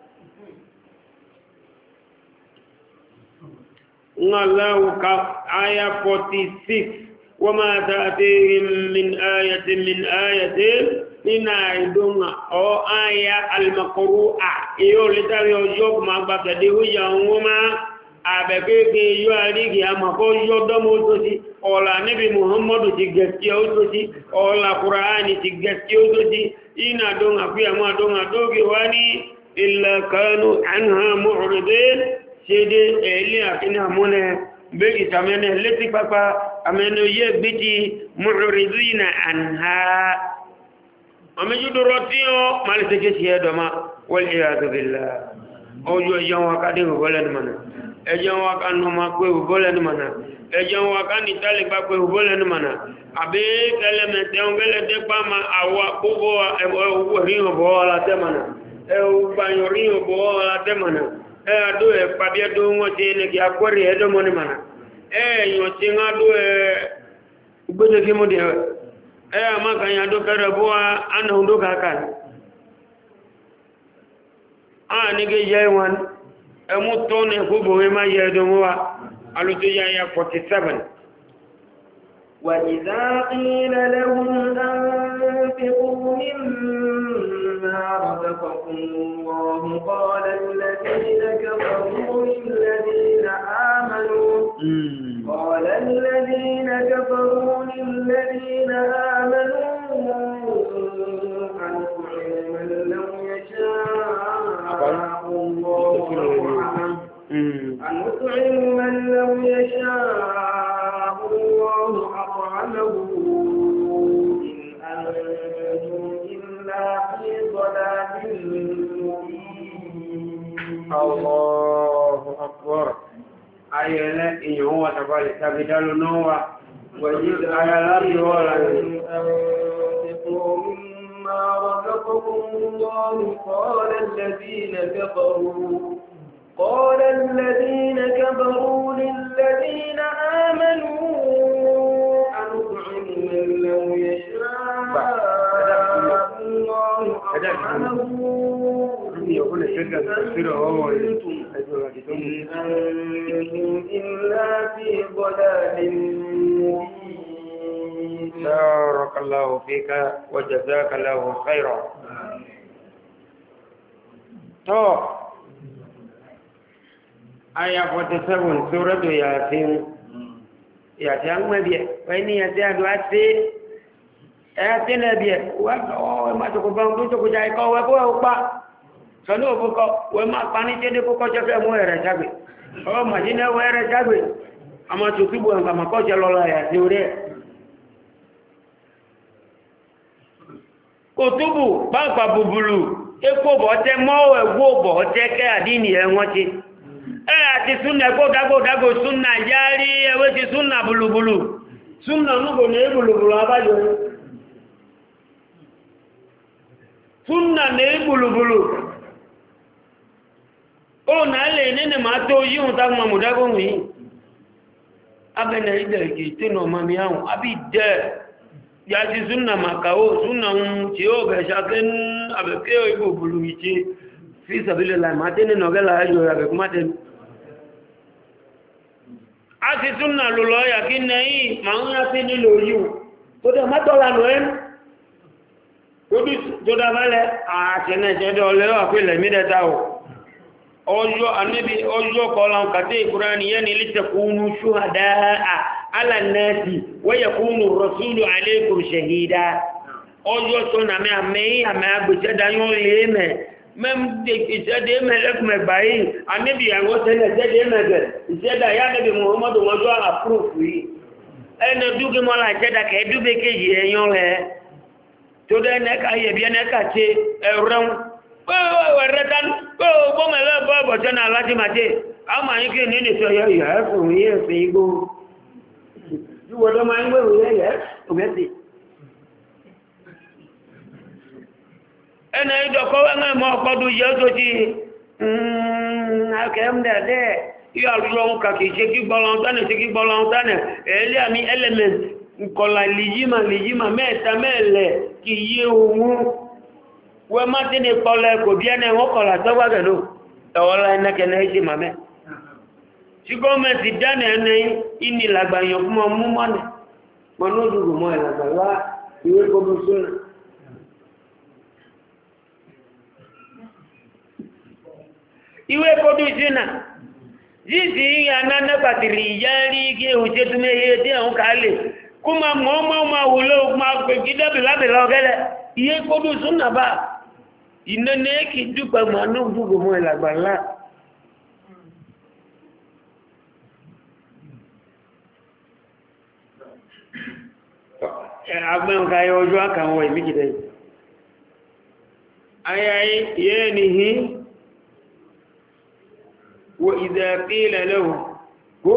الله آية 46 وما تأتيهم من آية nínú àìdóhùn ọ ayá alìmọ̀kọrú à yóò lè tàbí ọjọ́ kùnmọ̀ agbàkẹ̀dẹ̀ húyà wọn máa àbẹ̀kẹ́kẹ́ yóò àríkì àmàkọ́ yóò dọ́mọ́ ó tó sí ọ̀là níbi muhammadu ti gẹ̀ẹ́kẹ́ ó tó sí ọ̀là kùránì ti gẹ̀ẹ́kẹ́ ó tó sí iná àdóhùn àfíàmọ́ àdóhùn àdóhùn wá ní ilẹ̀ kanú àníhà mọ̀rọ̀dẹ́ ṣe dé ẹ̀lẹ́ àkínà múnẹ̀ bẹ́ẹ̀ ìtàmẹ́nẹ̀ létí pápá àmẹ́nà yẹ́ gbé ti mọ̀rọ̀dẹ́ àmẹ́júdó rọtí ọ máa lè tẹ́kẹ́ sí ẹ̀dọ̀má wọ́lẹ̀ ìyàtọ̀bìlá ọjọ́ ẹjọ́ wọn ká dé ìwòbọ́lẹ̀ nìmọ̀nà ẹjọ́ wọn ká nù máa pé ìwòbọ́lẹ̀ nìmọ̀nà ẹjọ́ wọn ká ní tálẹ̀ gbá pé ìwòbọ́lẹ̀ nìmọ̀nà àbí kẹlẹ̀mẹ̀tẹ̀ ọ̀gẹ́lẹ̀ dẹ́pá ma àwọ gbogbo ríhànbọ̀ alátẹ́mọ̀nà ẹ̀wùgbàyàn ríhànbọ̀ alátẹ́mọ̀nà ẹ̀ẹ́dó ẹ̀pàbíẹ́dó wọn ti ní kí akọ́rì ẹ̀dọ́mọ́ nìmọ̀nà ẹ̀yàn ti ń adó ẹ̀ maka ya doka rabuwa ana doka kan ni ge yewan mu to ne ko bo ma ye do wa aluto ya 47 wa idha qila lahum anfiqu mimma razaqakum Allah qala alladhina kafaru lil ladina amanu قال الذين كفروا للذين آمنوا أنطعم من لو يشاء الله أطعمه إن أنتم إلا في ضلال مبين الله أكبر ayẹlẹ èèyàn wà tàbálẹ̀ tàbí dálò náà wà wẹ̀yí ayàlábí wọ́la rẹ̀ مما رزقكم الله قال الذين كفروا للذين آمنوا أنطعم من لو يشاء الله أطعمه يقول الشركة تفسيره هو إن أنتم إلا في ضلال مبين بارك الله فيك وجزاك الله خيرا. تو آية 47 سورة ياسين. ياسين ما بيه وين ياسين دواسي ياسين بيه وما تكون تكون جاي كوا كوا أوبا سنو بكو وما باني تدي بكو جاك موير جاك أو ما جينا موير جاك أما تكتبوا أنك ما كوجا لولا ياسين kutubu bapa bubulu epo bote mowe wo bote ke adini enwoti ati sunna ko dago sunna jari ewe ti sunna bulubulu sunna nugo ne bulubulu abajo sunna ne bulubulu o na le nene ma to yun ta ma mudago mi abena ide ki tino mami awun abi de ya ti sunna makao sunna tí ó be shaken abeke ibo bulu ichi fi sabilillah matene nogela ajo ya be kumate asi sunna lulo ya kinai mauna tini lo yu to de matola no en to da vale a tene je do le wa pe le mi de ta o ojo anabi ojo ko lan kate qur'ani yani litakunu shuhada ala nasi wa yakunu ar-rasulu alaykum shahida ojo to na me ame agbeje da yon le me mem de ise de me le me bai anabi awo tele de me ge ise da ya nabi muhammadu mojo approve yi ene duge mo la je da ke dube keji eyon le to de ne ka ye bi ne ka che eron redan bo me le bo tena lati mate ama yin ke ni so ya fun yi e fi go juwo do ma ngbe wo ye o be ti ene do ko wa mo podu ye so ti akem de yo lo ka ki se ki bolon tane ele ami element ko la lijima meta mele ki ye ohun we mati ni kole ko bi ene won kola to wa gelo e wala ene ke ne ji mame si government dane ene ini lagbayan fún mu money mo no duru mo la gba iwe ko do sunna iwe ko do sunna jisi ya nana patiri yari ke o je tume ye de on kale kuma mo ma wulo ma pe gida bi labe lo gele iye ko do sunna ba inene ki dupa manu dugo mo la gbala agben ka yo ojo akan wo imi gide ayai yenihi wa idha qila lahu ko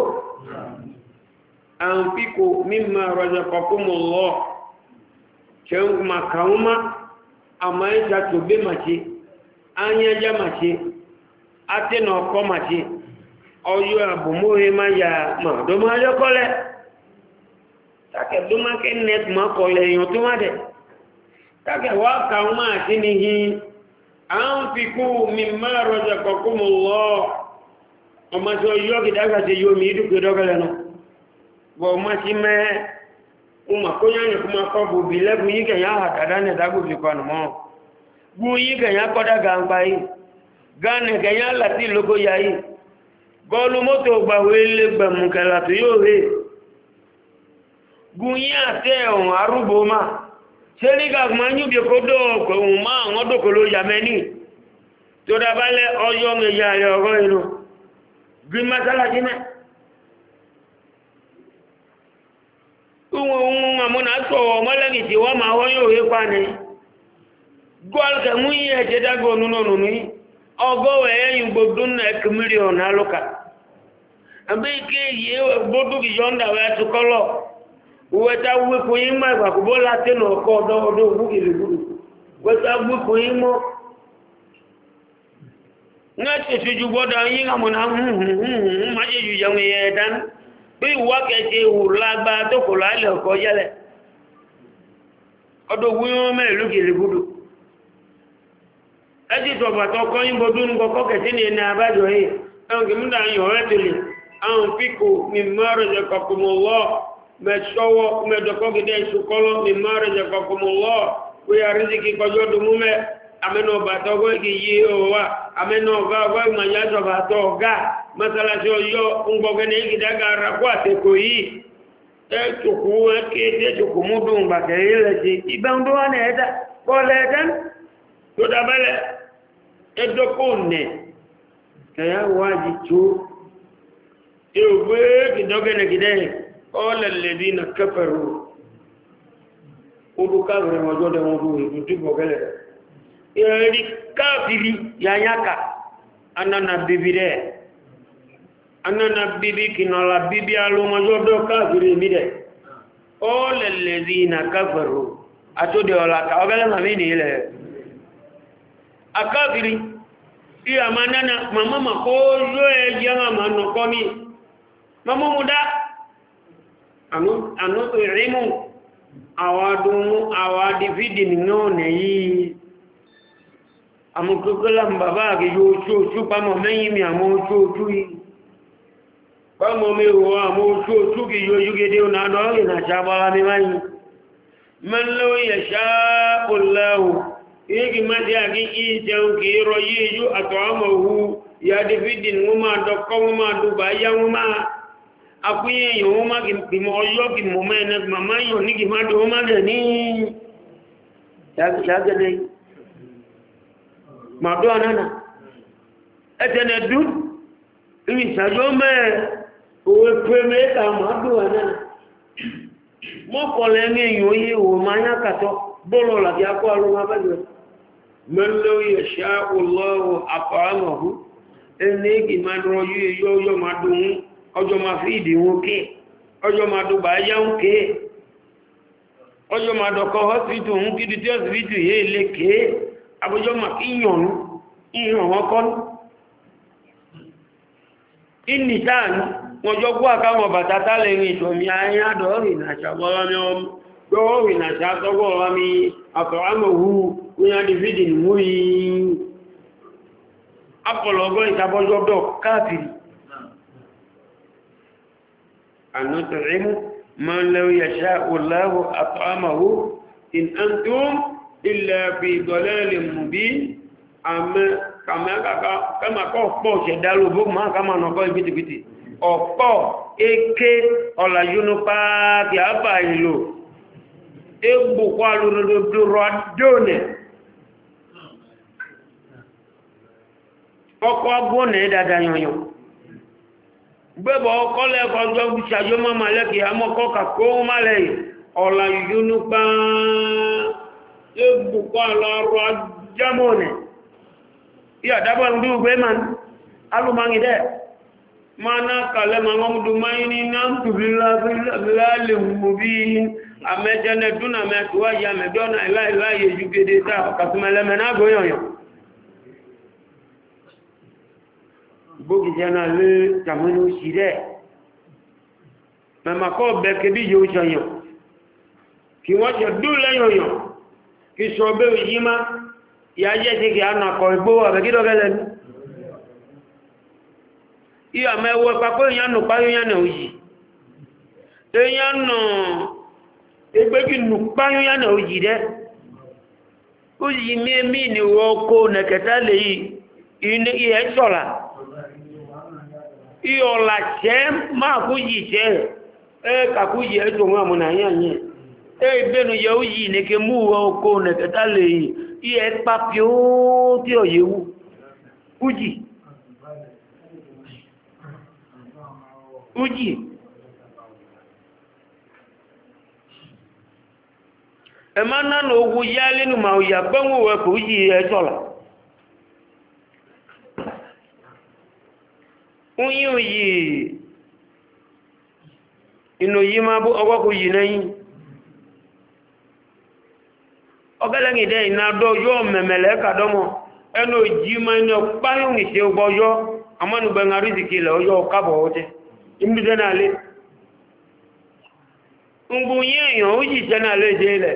anfiqu mimma razaqakumullah cheu makauma amaisha tobe machi anyaja machi ateno ko machi oyo abumohe maya ma do ma yo kole take do ma ke net ma kole yo to ma de take wa kauma tinihi anfiqu mimma razaqakumullah ọmọ tí ó yọ́ kìdága tí yóò mi ìdúkú ìdọ́gẹ́lẹ̀ náà bọ̀ ọmọ tí mẹ́ ọmọ kó yáyìn kú ma kọ́ bòbí lẹ́gùn yí kẹ̀yà àdádá ní ẹ̀dágbòbí kanù mọ́ gún yí kẹ̀yà kọ́dá gàǹgbà yìí gánà kẹ̀yà láti lókó ya yìí gọ́ọ̀lù mọ́tò gbàwé lé gbẹ̀mù kẹlà tó yóò rè gún yí àtẹ ọ̀hún arúgbó má ṣé ní gàgbọ́n yúbi kó dọ̀ọ̀kọ̀ ọ̀hún má àwọn dòkòló yàmẹ́ni tó dábálẹ̀ ọyọ́ ń yà rẹ̀ ọ̀rọ̀ inú gbí mọ́sálásí náà ohun àmúnà sọ̀wọ̀ mọ́lẹ́gì tí wọ́n máa wọ́n yóò rí pa ní gọ́ọ̀lùkẹ̀ mú yí ẹ̀jẹ́ dágbò nínú ní ọgọ́wẹ̀ ẹ̀yìn gbogbo ẹ̀kì mílíọ̀nù alókà àbí ike yìí gbogbo ìyọ́ndàwẹ̀ tukọ́lọ̀ wẹ́ta wípò yí mọ́ ìgbàkúbó látínú ọkọ̀ ọdọ́ ògúgìlìgúrù wẹ́ta wípò yí mọ́ ngati suju boda yinga mona maje ju jamu yedan bi wake je ulagba to ko lale ko yele odo wiwo me lugile gudu aji to ba to ko yin bodun ko ko ke ni na abajo yi an ke munda yo retuli an fiku min marja kakumullah meshowo medoko gide sukolo mi maraja fakumullah ko ya riziki ko jodu mume ameno batogo gi yowa ameno ga manyazo batoga masala yo ngogene gidaga rakwate ko yi tuku ke tuku mudu mbake ile ji ibando aneda koledan to dabale edokone kaya waji tu ewe kidogene gide all alladhina kafaru uduka ngre mojode mudu utibo gele eri kafiri yanyaka anana bibire anana bibi kinola bibi alu mojodo kafiri mide all alladhina kafaru atode ola ka ogele mamini ile akafiri iya manana mama makozo ejama manokomi mama muda anu irimu awadi fidi none yi amukugala mbaba ke yo pamo meyin mi amo yi pamo me wo amo ki yo yugede ona no ina shabala mi mai man law yasha Allah yegi madi agi ijau ki ro yiju atamahu ya dividi nguma dokko ma du bayanguma akuye yoma ki mo yo ki mo mene mama yo ni ki ma do ma de ni ya ne ma do anana etene du ni sajo me o peme ta ma do anana mo ko le ni yo ye o ma ya kato bolo la ya ko alu ma bajo man law yasha Allah aqamahu enegi man royu yo madun ojo ma fi di won ke ojo ma do ba ya won ke ojo ma do ko hospital un ki di hospital ye le ke abojo ma kiyon won kon inni tan mojo gwa ka mo batata le ni to mi aya do ri na chabola mi o do ri na cha to go mi aqamahu kunya dividi muy apologo itabojo do kafiri anut'imu man law yasha'u Allah at'amahu in antum illa fi dalalin mubin ama kama ko po se dalu bo ma kama no ko biti opo eke ola yunupa ti aba ilo egbu kwalu do rodone ọkọ̀ agbóhùn ní dada yọnyọ gbẹ́bọ̀ ọkọ̀ lẹ́kọ̀ọ́ ọjọ́ ìṣàjọ́ máa lẹ́kì àmọ́kọ́ kàkó máa lẹ́yìn ọ̀là ìyúnú pàá ẹgbùkọ́ alọ́rọ̀ ajámọ́nẹ̀ ìyàdábọ̀ ń dúró gbé man alùmọ́ngidẹ́ máa náà kàlẹ́ ma wọ́n mú máa ní náà tùbí lálẹ́ mú bí àmẹ́jẹ́nẹ́ dúnà mẹ́tùwá yà mẹ́dọ́nà ìláyé ju gẹ́dẹ́ tá ọ̀kàtùmẹ́lẹ́mẹ́ náà gbóyọ̀yọ̀ gbógi jẹ́nà lé tàmínú sí rẹ̀ mẹ́mà kọ́ bẹ̀ kébí yóò ṣọ̀yàn kí wọ́n ṣe dú lẹ́yọ̀yàn kí sọ bẹ́ òyí má ìyá jẹ́ sí kí a nà kọ̀ ìgbó àbẹ̀kídọ́gẹ́lẹ́ ní ìyà mẹ́wọ́ pàpọ̀ ìyànà páyóyànà òyì ìyànà ẹgbẹ́kì nù páyóyànà òyì rẹ̀ òyì mẹ́mí ni wọ́n kó nẹ̀kẹ̀tà lè yìí ìyẹ́ sọ̀lá ìyọ̀lá ṣẹ́ máa kú yìí ṣẹ́ kàkú yìí ẹ̀tọ́ wọn àmúnà yẹn ìbẹ̀nu yẹ ó yìí ní kí mú ọkọ̀ nẹ̀kẹta lè yìí ìyẹ́ pàpí ó tí ọ̀ yẹ̀wú újì ẹ̀má náà ogun yá lẹ́nu ma ò yà gbẹ́wò ẹkọ̀ yìí ẹ̀tọ́lá oyin yìí inú yìí máa bú ọgbọ́kù yìí lẹ́yìn ọgẹ́lẹ́gì dẹ́ iná dọ́jọ́ mẹ̀mẹ̀lẹ́ kàdọ́mọ̀ ẹnu òjì máa ní ọpáyùn ìṣẹ́ ọgbọ́jọ́ amánubẹ̀ngà rízìkì ilẹ̀ ọjọ́ kábọ̀ ọjẹ́ ìmúdẹ́ náà lé ngbù yí èèyàn ó yìí jẹ́ náà lé jẹ́ ilẹ̀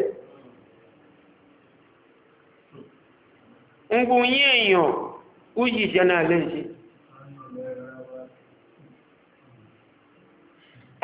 ngbù yí èèyàn ó yìí jẹ́ náà lé jẹ́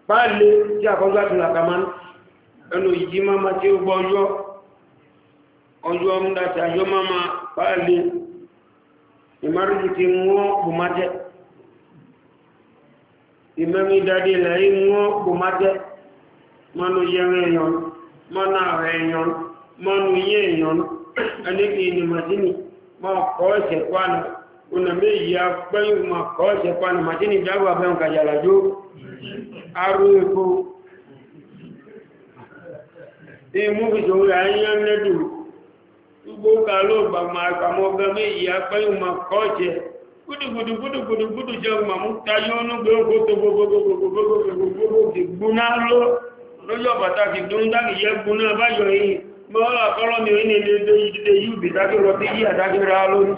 pálé tí àkọ́jú àtúnlàkàmá ẹnu ìjí máma tí ó gbọ́ ọjọ́ ọmọdáti àjọ máma pálé ìmárùjù ti wọ́n bù má jẹ́ ìmẹ́rin ìdádé ilẹ̀ wọ́n bù má jẹ́ mọ́nú yẹrin èèyàn mọ́nú ààrẹ èèyàn mọ́nú yẹ èèyàn ẹnìkì ní màtíní mọ́ kọ́ ẹ̀ṣẹ̀ kwánà ọ̀nà méjì apẹ́yìn mọ́ kọ́ ẹ̀ṣẹ̀ kwánà màtíní dágbà bẹ́ẹ̀ kàjàlájó arú epo ìmú ìṣòro àyíyàn lẹ́dù gbogbo kàlọ́ gbàmà àpamọ́ ọgbẹ́ méjì apẹ́yìn mọ́ kọ́ ẹ̀ṣẹ̀ gudugudu jẹ́ màmú tayọ́ ọ̀nùgbẹ́ òkú tó gbogbo lọ́jọ́ pàtàkì tó ń dákì yẹ gbóná báyọ̀ yìí mọ́lá kọ́lọ́ mi ní ilé ìdíje yìí bí dákì rọ bí yí àdákì rá lórí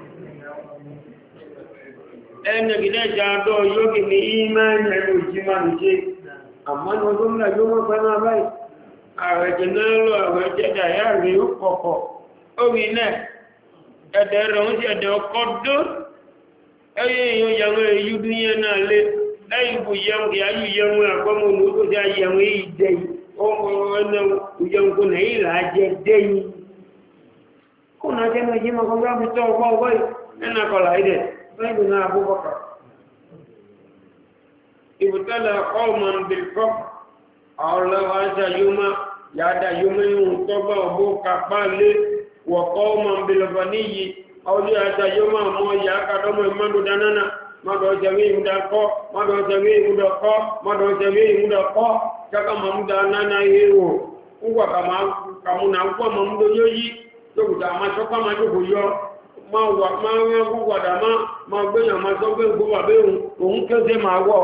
ẹni gidẹ́ jàdọ́ yóò kì ní ìmẹ́rin ẹ̀lú ìjímá ní ṣe àmọ́ ní ọdún ńlá yóò mọ́ pẹ́lú abáyì ààrẹ jẹ náà lọ ààrẹ jẹ́dà yá rí kọ̀kọ̀ orí náà ẹ̀dẹ̀ rẹ̀ ń ṣe ẹ̀dẹ̀ ọkọ̀ dó ẹyẹ èèyàn yàwọn èyí dúnyẹ náà lé lẹ́yìn bù yẹun kì á yù yẹun àkọ́mọ̀ olùkó tí a yẹun èyí dẹ́ yìí ọmọ ẹnà ìyẹun kò náà ìlà jẹ dẹ́ yìí kó náà jẹ́ náà yí mọ́kàn bá fi tọ́ ọgbọ́ ọgbọ́ yìí ẹnà kọlà ìdẹ̀ lẹ́yìn náà abúbọ̀kà ìbùtẹ́lẹ̀ ọmọn bìlfọ́ ọlọ́wọ́ àṣà yóò yàdá yóò yóò tọ́gbà ọgbọ́ kápá lé wọ̀kọ́ ọmọn bìlfọ́ níyì ọdún àṣà yóò mọ́ yà kàdọ́mọ̀ ìmọ́dún dánáà mọ́dọ̀ jẹ́wé ìmúdọ̀kọ́ mọ́dọ̀ jẹ́wé ìmúdọ̀kọ́ mọ́dọ̀ jẹ́wé ìmúdọ̀kọ́ jẹ́kọ́ mọ̀múdà náà yíò ńgbà kàmúnà ń pọ̀ mọ̀múdó yóò yí tókùtà máa ṣọ́pá máa jókòó yọ máa rán gbúgbàdà máa gbéyàn máa sọ pé gbúgbàbé òun kéde máa wọ̀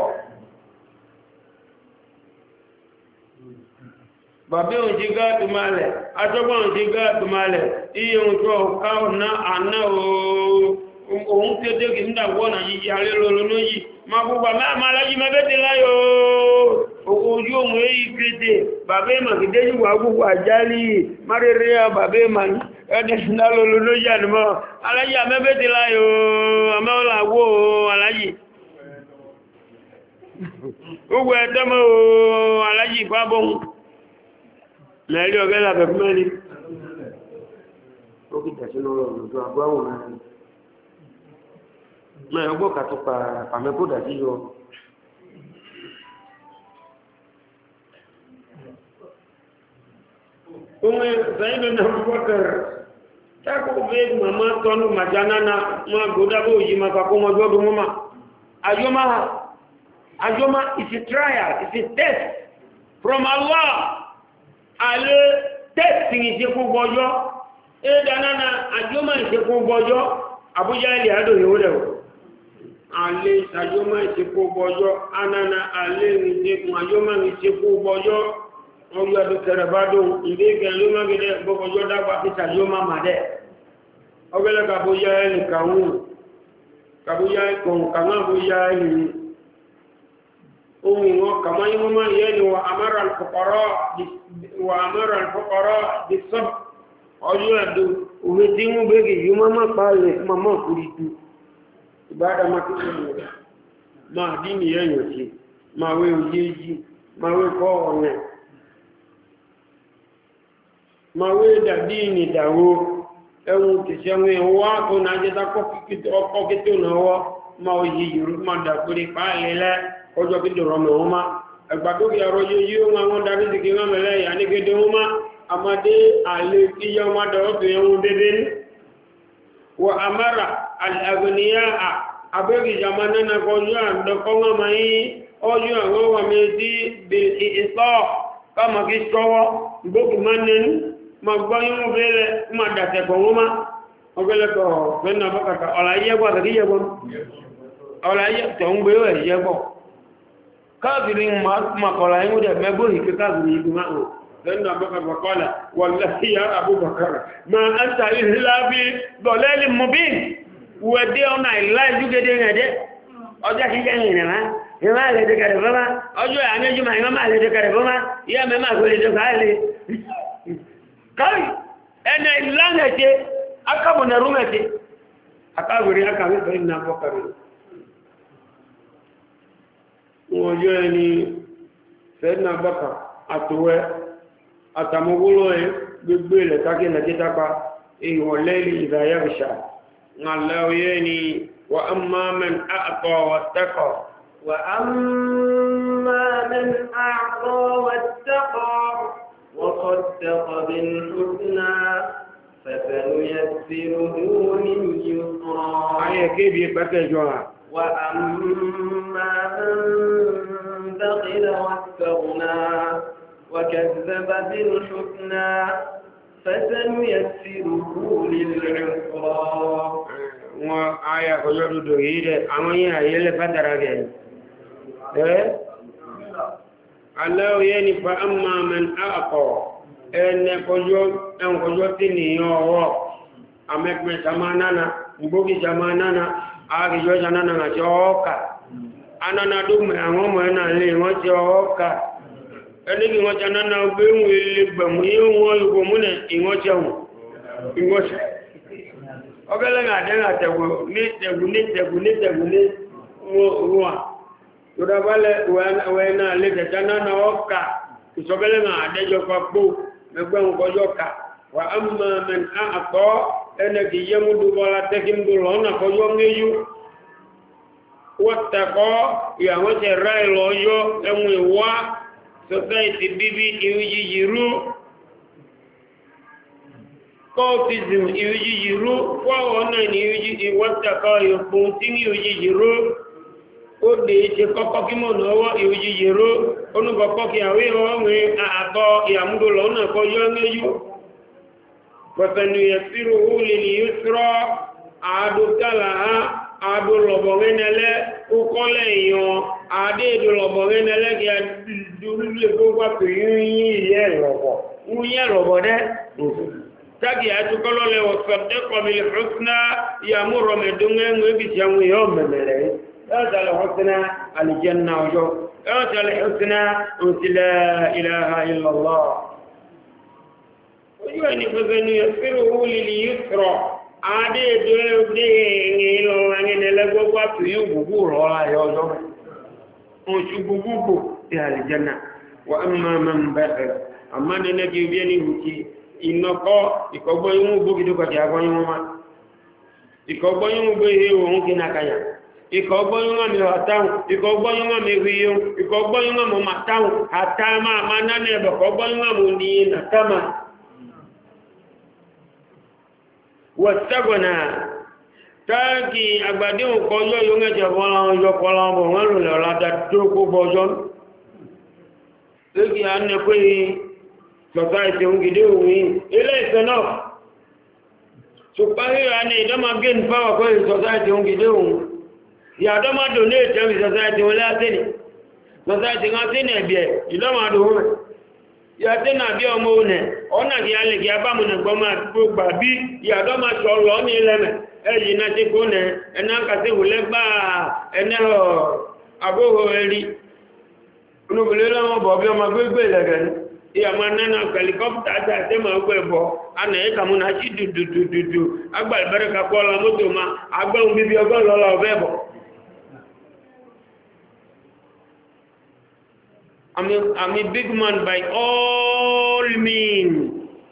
bàbá òun ti gáàtù máa lẹ̀ aṣọ́gbà òun ti gáàtù máa lẹ̀ iye òun tó ọ̀ká ọ̀nà àná òun kéde kì ń dàgbọ́ náà yìí alẹ́ lọ́lọ́ yìí ma gbogbo àmà alájí mẹ́bẹ́tẹ̀ láyò ojú ohun èyí kéde bàbá ìmọ̀ kìdé yíwà gbogbo àjálì márẹ́rẹ́ bàbá ìmọ̀ ẹ̀dẹ̀ lọ́lọ́ lóyìí àdìmọ́ alájí mẹ́bẹ́tẹ̀ láyò àmọ́láwó alájí gbogbo ẹ̀tọ́mọ́ alájí pábọ́n mẹ́rin ọ̀gẹ́ làbẹ̀ fún mẹ́rin ó kìí tẹ̀sínú ọ̀rọ̀ àgbáwò mẹ́rin mẹ́rin ọgbọ́ kàtó pàmẹ́kó dàjí yọ ohun ẹ̀sẹ̀yìnlẹ̀ náà púpọ̀kẹ̀rẹ̀ tákò bẹ́ màmá tọ́nù màjánánà máa gbódábò yìí ma pàkó mọ́jọ́ ọdún mọ́má àjọ́má is a trial is a test from Allah alẹ́ test ìṣẹ́kú gbọ́jọ́ ẹ̀dánánà àjọ́má ìṣẹ́kú gbọ́jọ́ àbújá ilẹ̀ àdó yóò rẹ̀ alẹ́ ìṣàjọ́má ìṣẹ́kú gbọ́jọ́ anana alẹ́ ìṣẹ́kú àjọ́má ìṣẹ́kú gbọ́jọ́ ọjọ́ àdókẹrẹ bá dùn ìdí ìkẹrẹ ló má gẹ́gẹ́ gbọ́gbọ́jọ́ dágbà fi ṣàjọ́má mà dẹ̀ ọgbẹ́lẹ́ kàbóyá ẹni kàwọn kàbóyá kọ̀ọ̀kan àbóyá ẹni ohun ìwọ̀n kàmáyí mọ́má yẹ́ ni wà àmàrà alfọ́kọ̀rọ̀ di sọ́b ọjọ́ àdó òwe tí wọ́n gbégé yíò máa pààlẹ̀ mọ́má kúrìtù ìbádà mákìtì máa dí ní ẹ̀yàn sí máa wé òye jí máa wé kọ́ ọ̀nà máa wé dàbí ìnìdàwó ẹ̀wọ̀n kìsẹ̀wọ̀n wá tó náà jẹ́ta ọkọ̀ kító náà wọ́ máa yí yorùbá máa dàgbére pààlẹ̀ lẹ́ ọjọ́ kí dọ̀rọ̀ mọ̀ wọ́n má ẹgbàdókè ọ̀rọ̀ yóò wọ́n àwọn darí sí kí wọ́n mẹ́lẹ̀ ìyà ní kéde wọ́n má àmàdé àlè iye ọmọ dọ̀rọ̀ tó yẹ wọ́n dédé ní wọ àmàrà àgbẹ̀nìyà àbẹ́gì ìjàmà nánà kọjú àdọ́kọ́ wọn máa yí ọjọ́ àwọn wà mí sí ìsọ́ káàmà kí sọ́wọ́ ìgbókù má nẹnu ma gbọ́ yín wọ́n fẹ́lẹ̀ má dàtẹ̀kọ̀ wọ́n má ọgbẹ́lẹ́kọ̀ fẹ́nà bọ́kàtà ọ̀làyé tọ̀ ń gbé ẹ̀yẹ́gbọ̀ káàkiri makọ̀lá yíò dẹ̀ mẹ́gbóhì kí káàkiri yìí máa hù lẹ́nà abúkàrà kọ́lá wọ̀lẹ́sí ya abúkàrà ma ń ta ìhìlá bí gọ̀lẹ́lì mọ̀bín wẹ̀dẹ́ ọ̀nà ìláìjúgede rẹ̀ ọjọ́ kíkẹ́ ìrìnà ìwọ̀n àlẹ́dẹ́kẹ̀rẹ̀ fọ́má ọjọ́ àmẹ́jùmọ̀ ìwọ̀n àlẹ́dẹ́kẹ̀rẹ̀ fọ́má ìyá mẹ́mà àgbẹ̀lẹ́dẹ́kẹ̀rẹ̀ káì ẹnà ìlànẹ̀tẹ́ akábùnẹ̀rúnẹ̀tẹ́ akábùnẹ̀ akàwẹ́fẹ́ ìnà abúkàrà wọ́n yọ́ ẹni سيدنا بكر أتوى أتمغلوا بقبيلة تاكي نتتاقى إيه والليل إذا يغشى الله يني وأما من أعطى واتقى وأما من أعطى واتقى وصدق بالحسنى فسنيسره لليسرى آية كيف يبقى جوها وأما من بخل واستغنى وكذب بالحسنى فسنيسره للعسرى وآية قجر دوهيدة أمانيا يلي فترة الله يعني فأما من أعطى أن قجر تنيو أمك من سمانانا مبوكي سمانانا آغي جو سمانانا شوكا أنا ندوم أمام أنا لي وشوكا ẹnìkì wọ́n jẹ́ náà gbé ń wèlè gbẹ̀mù yíò wọ́n lùgbò múnẹ̀ ìwọ́ṣẹ́ ọgẹ́lẹ́gbẹ̀ àdẹ́rà tẹ̀gù ní wọ́n tó dábálẹ̀ wẹ́ náà lè tẹ̀ta náà ọkà ìṣọ́gẹ́lẹ́gbẹ̀ àdẹ́jọ papò mẹ́gbẹ̀rún kọjọ́ ká wà á mọ̀ mẹ́n àkọ́ ẹnìkì yẹ́ mú dúbọ́lá tẹ́kíndò lọ́nà kọjọ́ méjú wọ́n tẹ̀kọ́ ìyàwó tẹ̀ ráì lọ́yọ́ ẹ̀wọ̀n ìwá society bíbí ìrújíjìrú cultism ìrújíjìrú fọ́wọ́ náà ní ìwọ́tàkọ́ ìpùn tí ní ìrújíjìrú ó dé ṣe kọ́kọ́ kí mọ̀ lọ́wọ́ ìrújíjìrú onúkọ̀kọ́ kí àwé ọ̀rìn àtọ́ ìyàmúdò lọ́nà kọjọ́ méjú pẹ̀fẹ̀nù yẹ̀sírò ó lè ní yúsírọ́ àádótàlà àádólọ̀bọ̀rẹ́nẹlẹ́ ó kọ́lẹ̀ èèyàn àádéèdólọ̀bọ̀rẹ́nẹlẹ́ kí a dúrúlé gbogbo àpèyún yíyẹ ìrọ̀bọ̀ ń yẹ ìrọ̀bọ̀ dẹ́ tágì àtúkọ́lọ́lẹ̀ wọ̀sọ̀dẹ́kọ̀mìlì ṣùsùnà ìyàmú rọmẹdúnmẹ́rin ibi tí àwọn èèyàn mẹ̀mẹ̀rẹ̀ ẹ́ọ̀tàlẹ̀ ṣùsùnà àlìjẹ́nà ọjọ́ ẹ́ọ̀tàlẹ̀ ṣùsùnà òsìlẹ̀ ìlàhà ìlọ́lọ́ ojú ẹni pẹ̀fẹ̀ ni ẹ̀fẹ́rẹ̀ owó lílì yìí sọ̀rọ̀ àádéèdólé ìlọ́rẹ̀ẹ́lẹ́gbọ́gbọ́ àpèyún gbogbo rọ́lá ọjọ́ oṣù gbogbo ti àlìjẹ́nà wà mọ́ bẹ̀rẹ̀ àmá nẹ́nẹ́gì bí ẹni wùkí ìnàkọ́ ìkọgbọ́yún gbógidókọ̀tí agbọ́yún wọn ìkọgbọ́yún gbé ihe òun kí nákàyà ìkọgbọ́yún àmì ọ̀táhùn ìkọgbọ́yún àmì ríyọ ìkọgbọ́yún àmì màtáhùn àtàmà àmánánà ẹ̀bọ̀ kọgbọ́yún àmì ní nàtàmà wọ̀tẹ́gbọ̀nà táàkì àgbàdé òkọjọ́ yóò mẹ́jẹ̀ fọ́nà ọjọ́ kọlá ọmọ wọn lò lọ́la tó kó bọ́jọ́ lókè à ń nẹ pé society ń gidé òun ilé ìfẹ́ náà ṣùgbọ́n ríra ní ìdọ́mà gain power pé society ń gidé òun ìyàdọ́mà donate ẹ̀mì society wọn látẹ́ni society kan tí nẹ̀ bíẹ̀ ìdọ́mà dòun rẹ̀ ìyàtẹ́ náà bí ọmọ òun ọ̀nà kí a lè kí a bá mú nẹ̀gbọ́n máa gbogbo bí ìyàdọ́mà sọ̀rọ̀ ní ilẹ̀mẹ̀ ẹ̀yìn náà tí kó nẹ̀ ẹ̀nà kàtí wùlẹ́ gbá ẹ̀nà àgbóhò ẹ̀rí olóbìnrin lọ́wọ́ bọ̀ bí ọmọ gbégbé ìlẹ̀gẹ̀ ní ìyàmà nánà kẹlikọ́pítà àti àtẹ́mà ọgbẹ̀ bọ̀ anà ẹ̀kà mú náà sí dùdùdùdù agbàlẹ̀bẹ̀rẹ̀ kakọ́ ọlọ mọ́tò ma agbẹ́hùn bíbí ọgọ́ lọ́lọ́ ọ̀bẹ̀ bọ̀ I'm a big man by all means.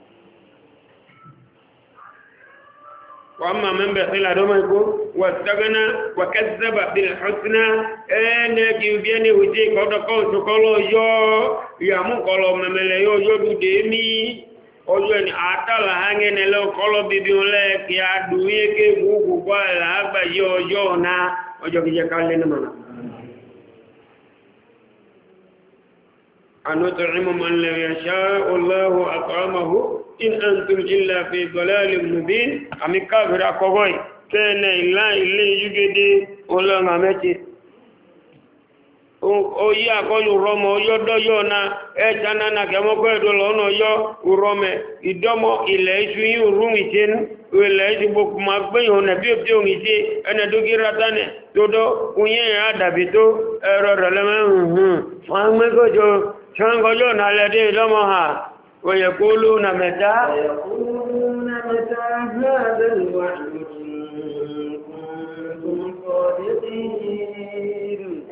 وأما من بخل رمكو واستغنى وكذب بالحسنى أنك يبيني وجيك ودقو سكولو يامو كولو مملي يو ديمي ojo ni atala hangene lo kolo bibiole ki aduye ke gugu kwa la agba yo na ojo kije kale na mana anutrimu man la yasha Allahu aqamahu in antum illa fi dalalin mubin amika bira kogoy kene ila ile yugede olanga mechi oyi akọlù rọmọ yọ́dọ́ yọ́ na ẹja nánà kẹmọ́kọ́ ẹ̀dọ́ lọ́nà yọ́ rọmẹ ìdọ́mọ ilẹ̀ iṣu yí rúm ìṣẹ́ ilẹ̀ iṣu gbogbo ma gbẹ̀yìn ọ̀nà bí òbí òun ìṣẹ́ ẹnẹ̀dógí rátánẹ̀ tó dọ́ oyin ẹ̀ àdàbí tó ẹ̀rọ rẹ̀lẹ́mẹ́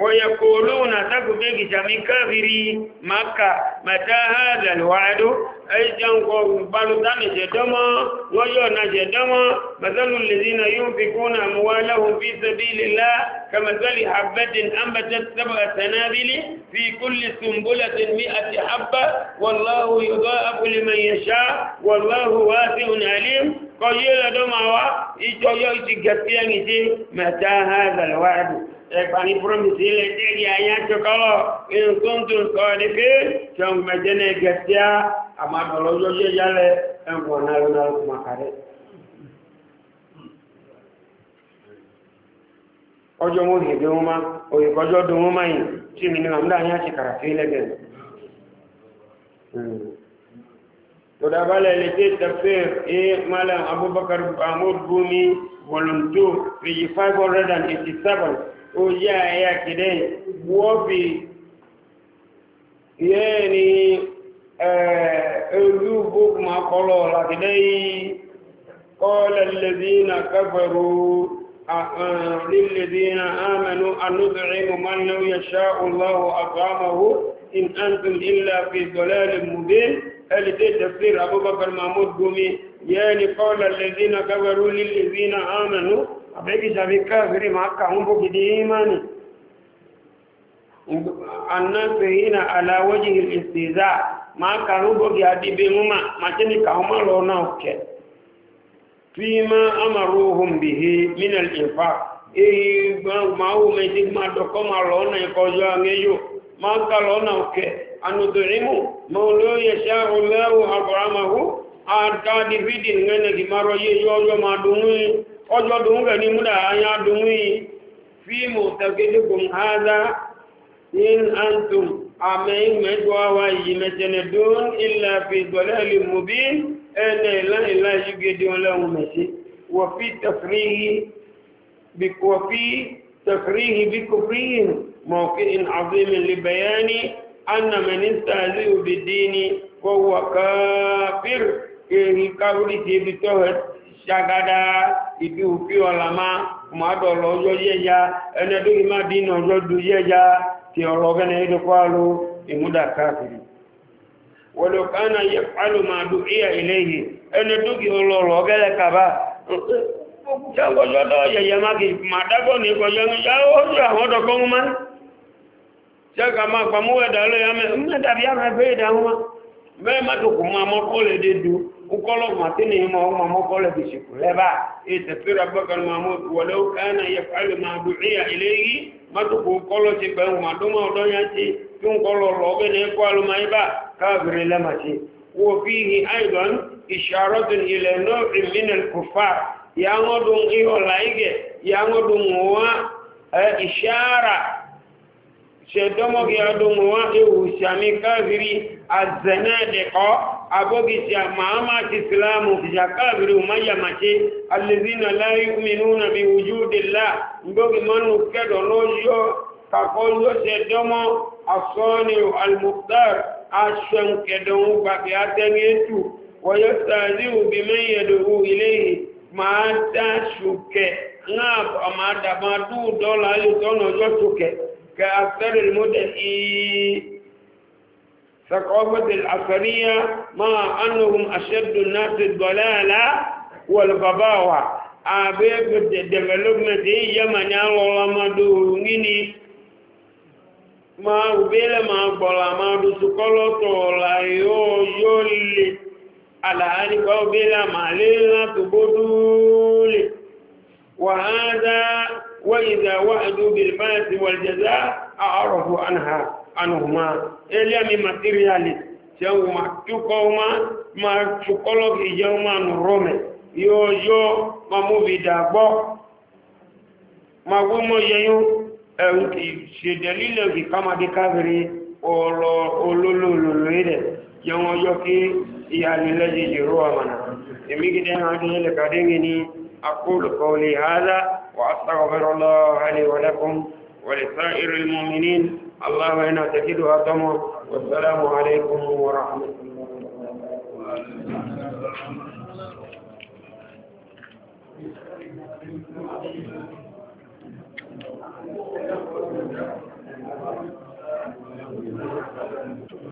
ويقولون تكبك شمي كافري مكة متى هذا الوعد أي جنقوا بلدان جدما ويونا جدما مثل الذين ينفقون أموالهم في سبيل الله كمثل حبة أنبتت 7 سنابل في كل سنبلة 100 حبة والله يضاعف لمن يشاء والله واسع عليم قيل دموا إيجو يتكتيان متى هذا الوعد ẹ̀pàní promise ilẹ̀ tẹ́gì àyájọ́ kọ́lọ̀ inú tó ń tún sọ ní pé ṣọ́n mẹ́jẹ́nẹ́ gẹ̀ẹ́síá àmàdọ̀lọ́jọ́ jẹ́ yálẹ̀ ẹ̀wọ̀n náà makàrẹ́ ọjọ́ mọ́ ìdí wọn má òyìnkọjọ́ dùn wọn máa yìí tí mi ní àmúdá àyá ti kàrà sí ilẹ̀gẹ̀ tọ́dábálẹ̀ lè tẹ́ tafsir malam abubakar mahmud gumi volume 2 page 587 ó yá ẹ̀yà kìdẹ́ wọ́bí yẹ́ ni ẹ̀lú bókùnmá kọlọ̀ lákìdẹ́ yìí kọ́lẹ̀ lèzínà kẹfẹ̀rú lílèzínà ámẹ́nu anúbìnrin man law yasha'u Allahu at'amahu in antum illa fi dalalin mubin ẹlẹ́tẹ́ tafsir abubakar mahmud gumi yẹ́ ni kọ́lẹ̀ lèzínà kẹfẹ̀rú lílèzínà ámẹ́nu abegi jabi kafiri maka humbo kidi imani annasu hina ala wajhi al-istiza maka humbo gadi benguma macheni kauma lona uke fima amaruhum bihi min al-infaq ma'u medigma dokoma lona ikojo angeyo maka lona uke anudu'imu mawlu yasha'u Allahu akramahu adadi vidin ngene gimaro yeyo madungu ọjọ́ dùn rẹ̀ ní múdà ayá dùn yìí fíìmù tàgídùkùn hádá in antum àmẹ́yìn mẹ́jọ àwà yìí mẹ́tẹ̀lẹ̀ dùn ilẹ̀ fi gbọ́lẹ̀ lè mú bí ẹnẹ̀ ìlànà yígede ọlọ́run mẹ́sí wọ̀fí tafrihi bí kufrihin mọ̀kín àzímin lè bayani anna minista zai obi dini wọ́wọ́ káfír èyí káfírí ti ibi tọ́hẹ̀ ṣagada ìbí òfin ọ̀làmá ọmọdọ̀lọ́ ọjọ́ yẹ́ya ẹnẹ́dógí má dínà ọjọ́ dù yẹ́ya tí ọ̀rọ̀ ọgẹ́nà ẹ̀dọ́kọ́ aló ìmúdà káàkiri wọ̀lọ̀kánà yẹ pàlù máa dù íyà iléyìí ẹnẹ́dógí ọlọ́rọ̀ ọgẹ́lẹ̀ kàbá ṣàgbọ́jọ́dọ̀ yẹ̀yẹ̀ má kì máa dágọ́ ní ìkọjọ́ ukolo matini ma mokole bisiku leba tafsir abubakar mahmud walau kana yaf'alu ma du'iya ilayhi matuku ukolo ti be ma duma odonya ti tun kolo loge ne ko almaiba kafir lamati wa fihi aidan isharatun ila naw'in min al-kuffar ya ngodun iyo laige ya ngodun wa ishara shedomo ya dunwa shami kafiri azanadiqa abogisi maama islamu kisha kafiri umaya mache alladhina la yu'minuna bi wujudillah ndogi manu kedo lojo kakoyo shedomo asoni almuqtar asham kedo bakiatengetu wayastaziu biman yad'u ilayhi ma tashuke ngab amada madu dola litono jotuke كأكثر المدعي ثقافة العصرية مع أنهم أشد الناس الضلالة والغباوة أبيك الديفلوبمنت يمن الله ما دونيني ما أبيل ما أقبل ما دسكولوتو لا يولي على أنك أبيل ما لينا تبدولي وهذا وإذا وعدوا بالبعث والجزاء أعرفوا عنهما إليامي ماتيريالي شوما تشوكوما ما تشوكولوك يوما نرومي يو ما موفي دابو ما ومو ييو شدليل في كما دي كافري olólólólólóìdẹ̀ yẹn wọ́n yọ́ kí ìyàlélẹ́jì jìrò àmànà èmì gidẹ́ àádìí lẹ́kàdé ní أقول قولي هذا وأستغفر الله لي ولكم ولسائر المؤمنين الله إنا تجدها تمر والسلام عليكم ورحمة الله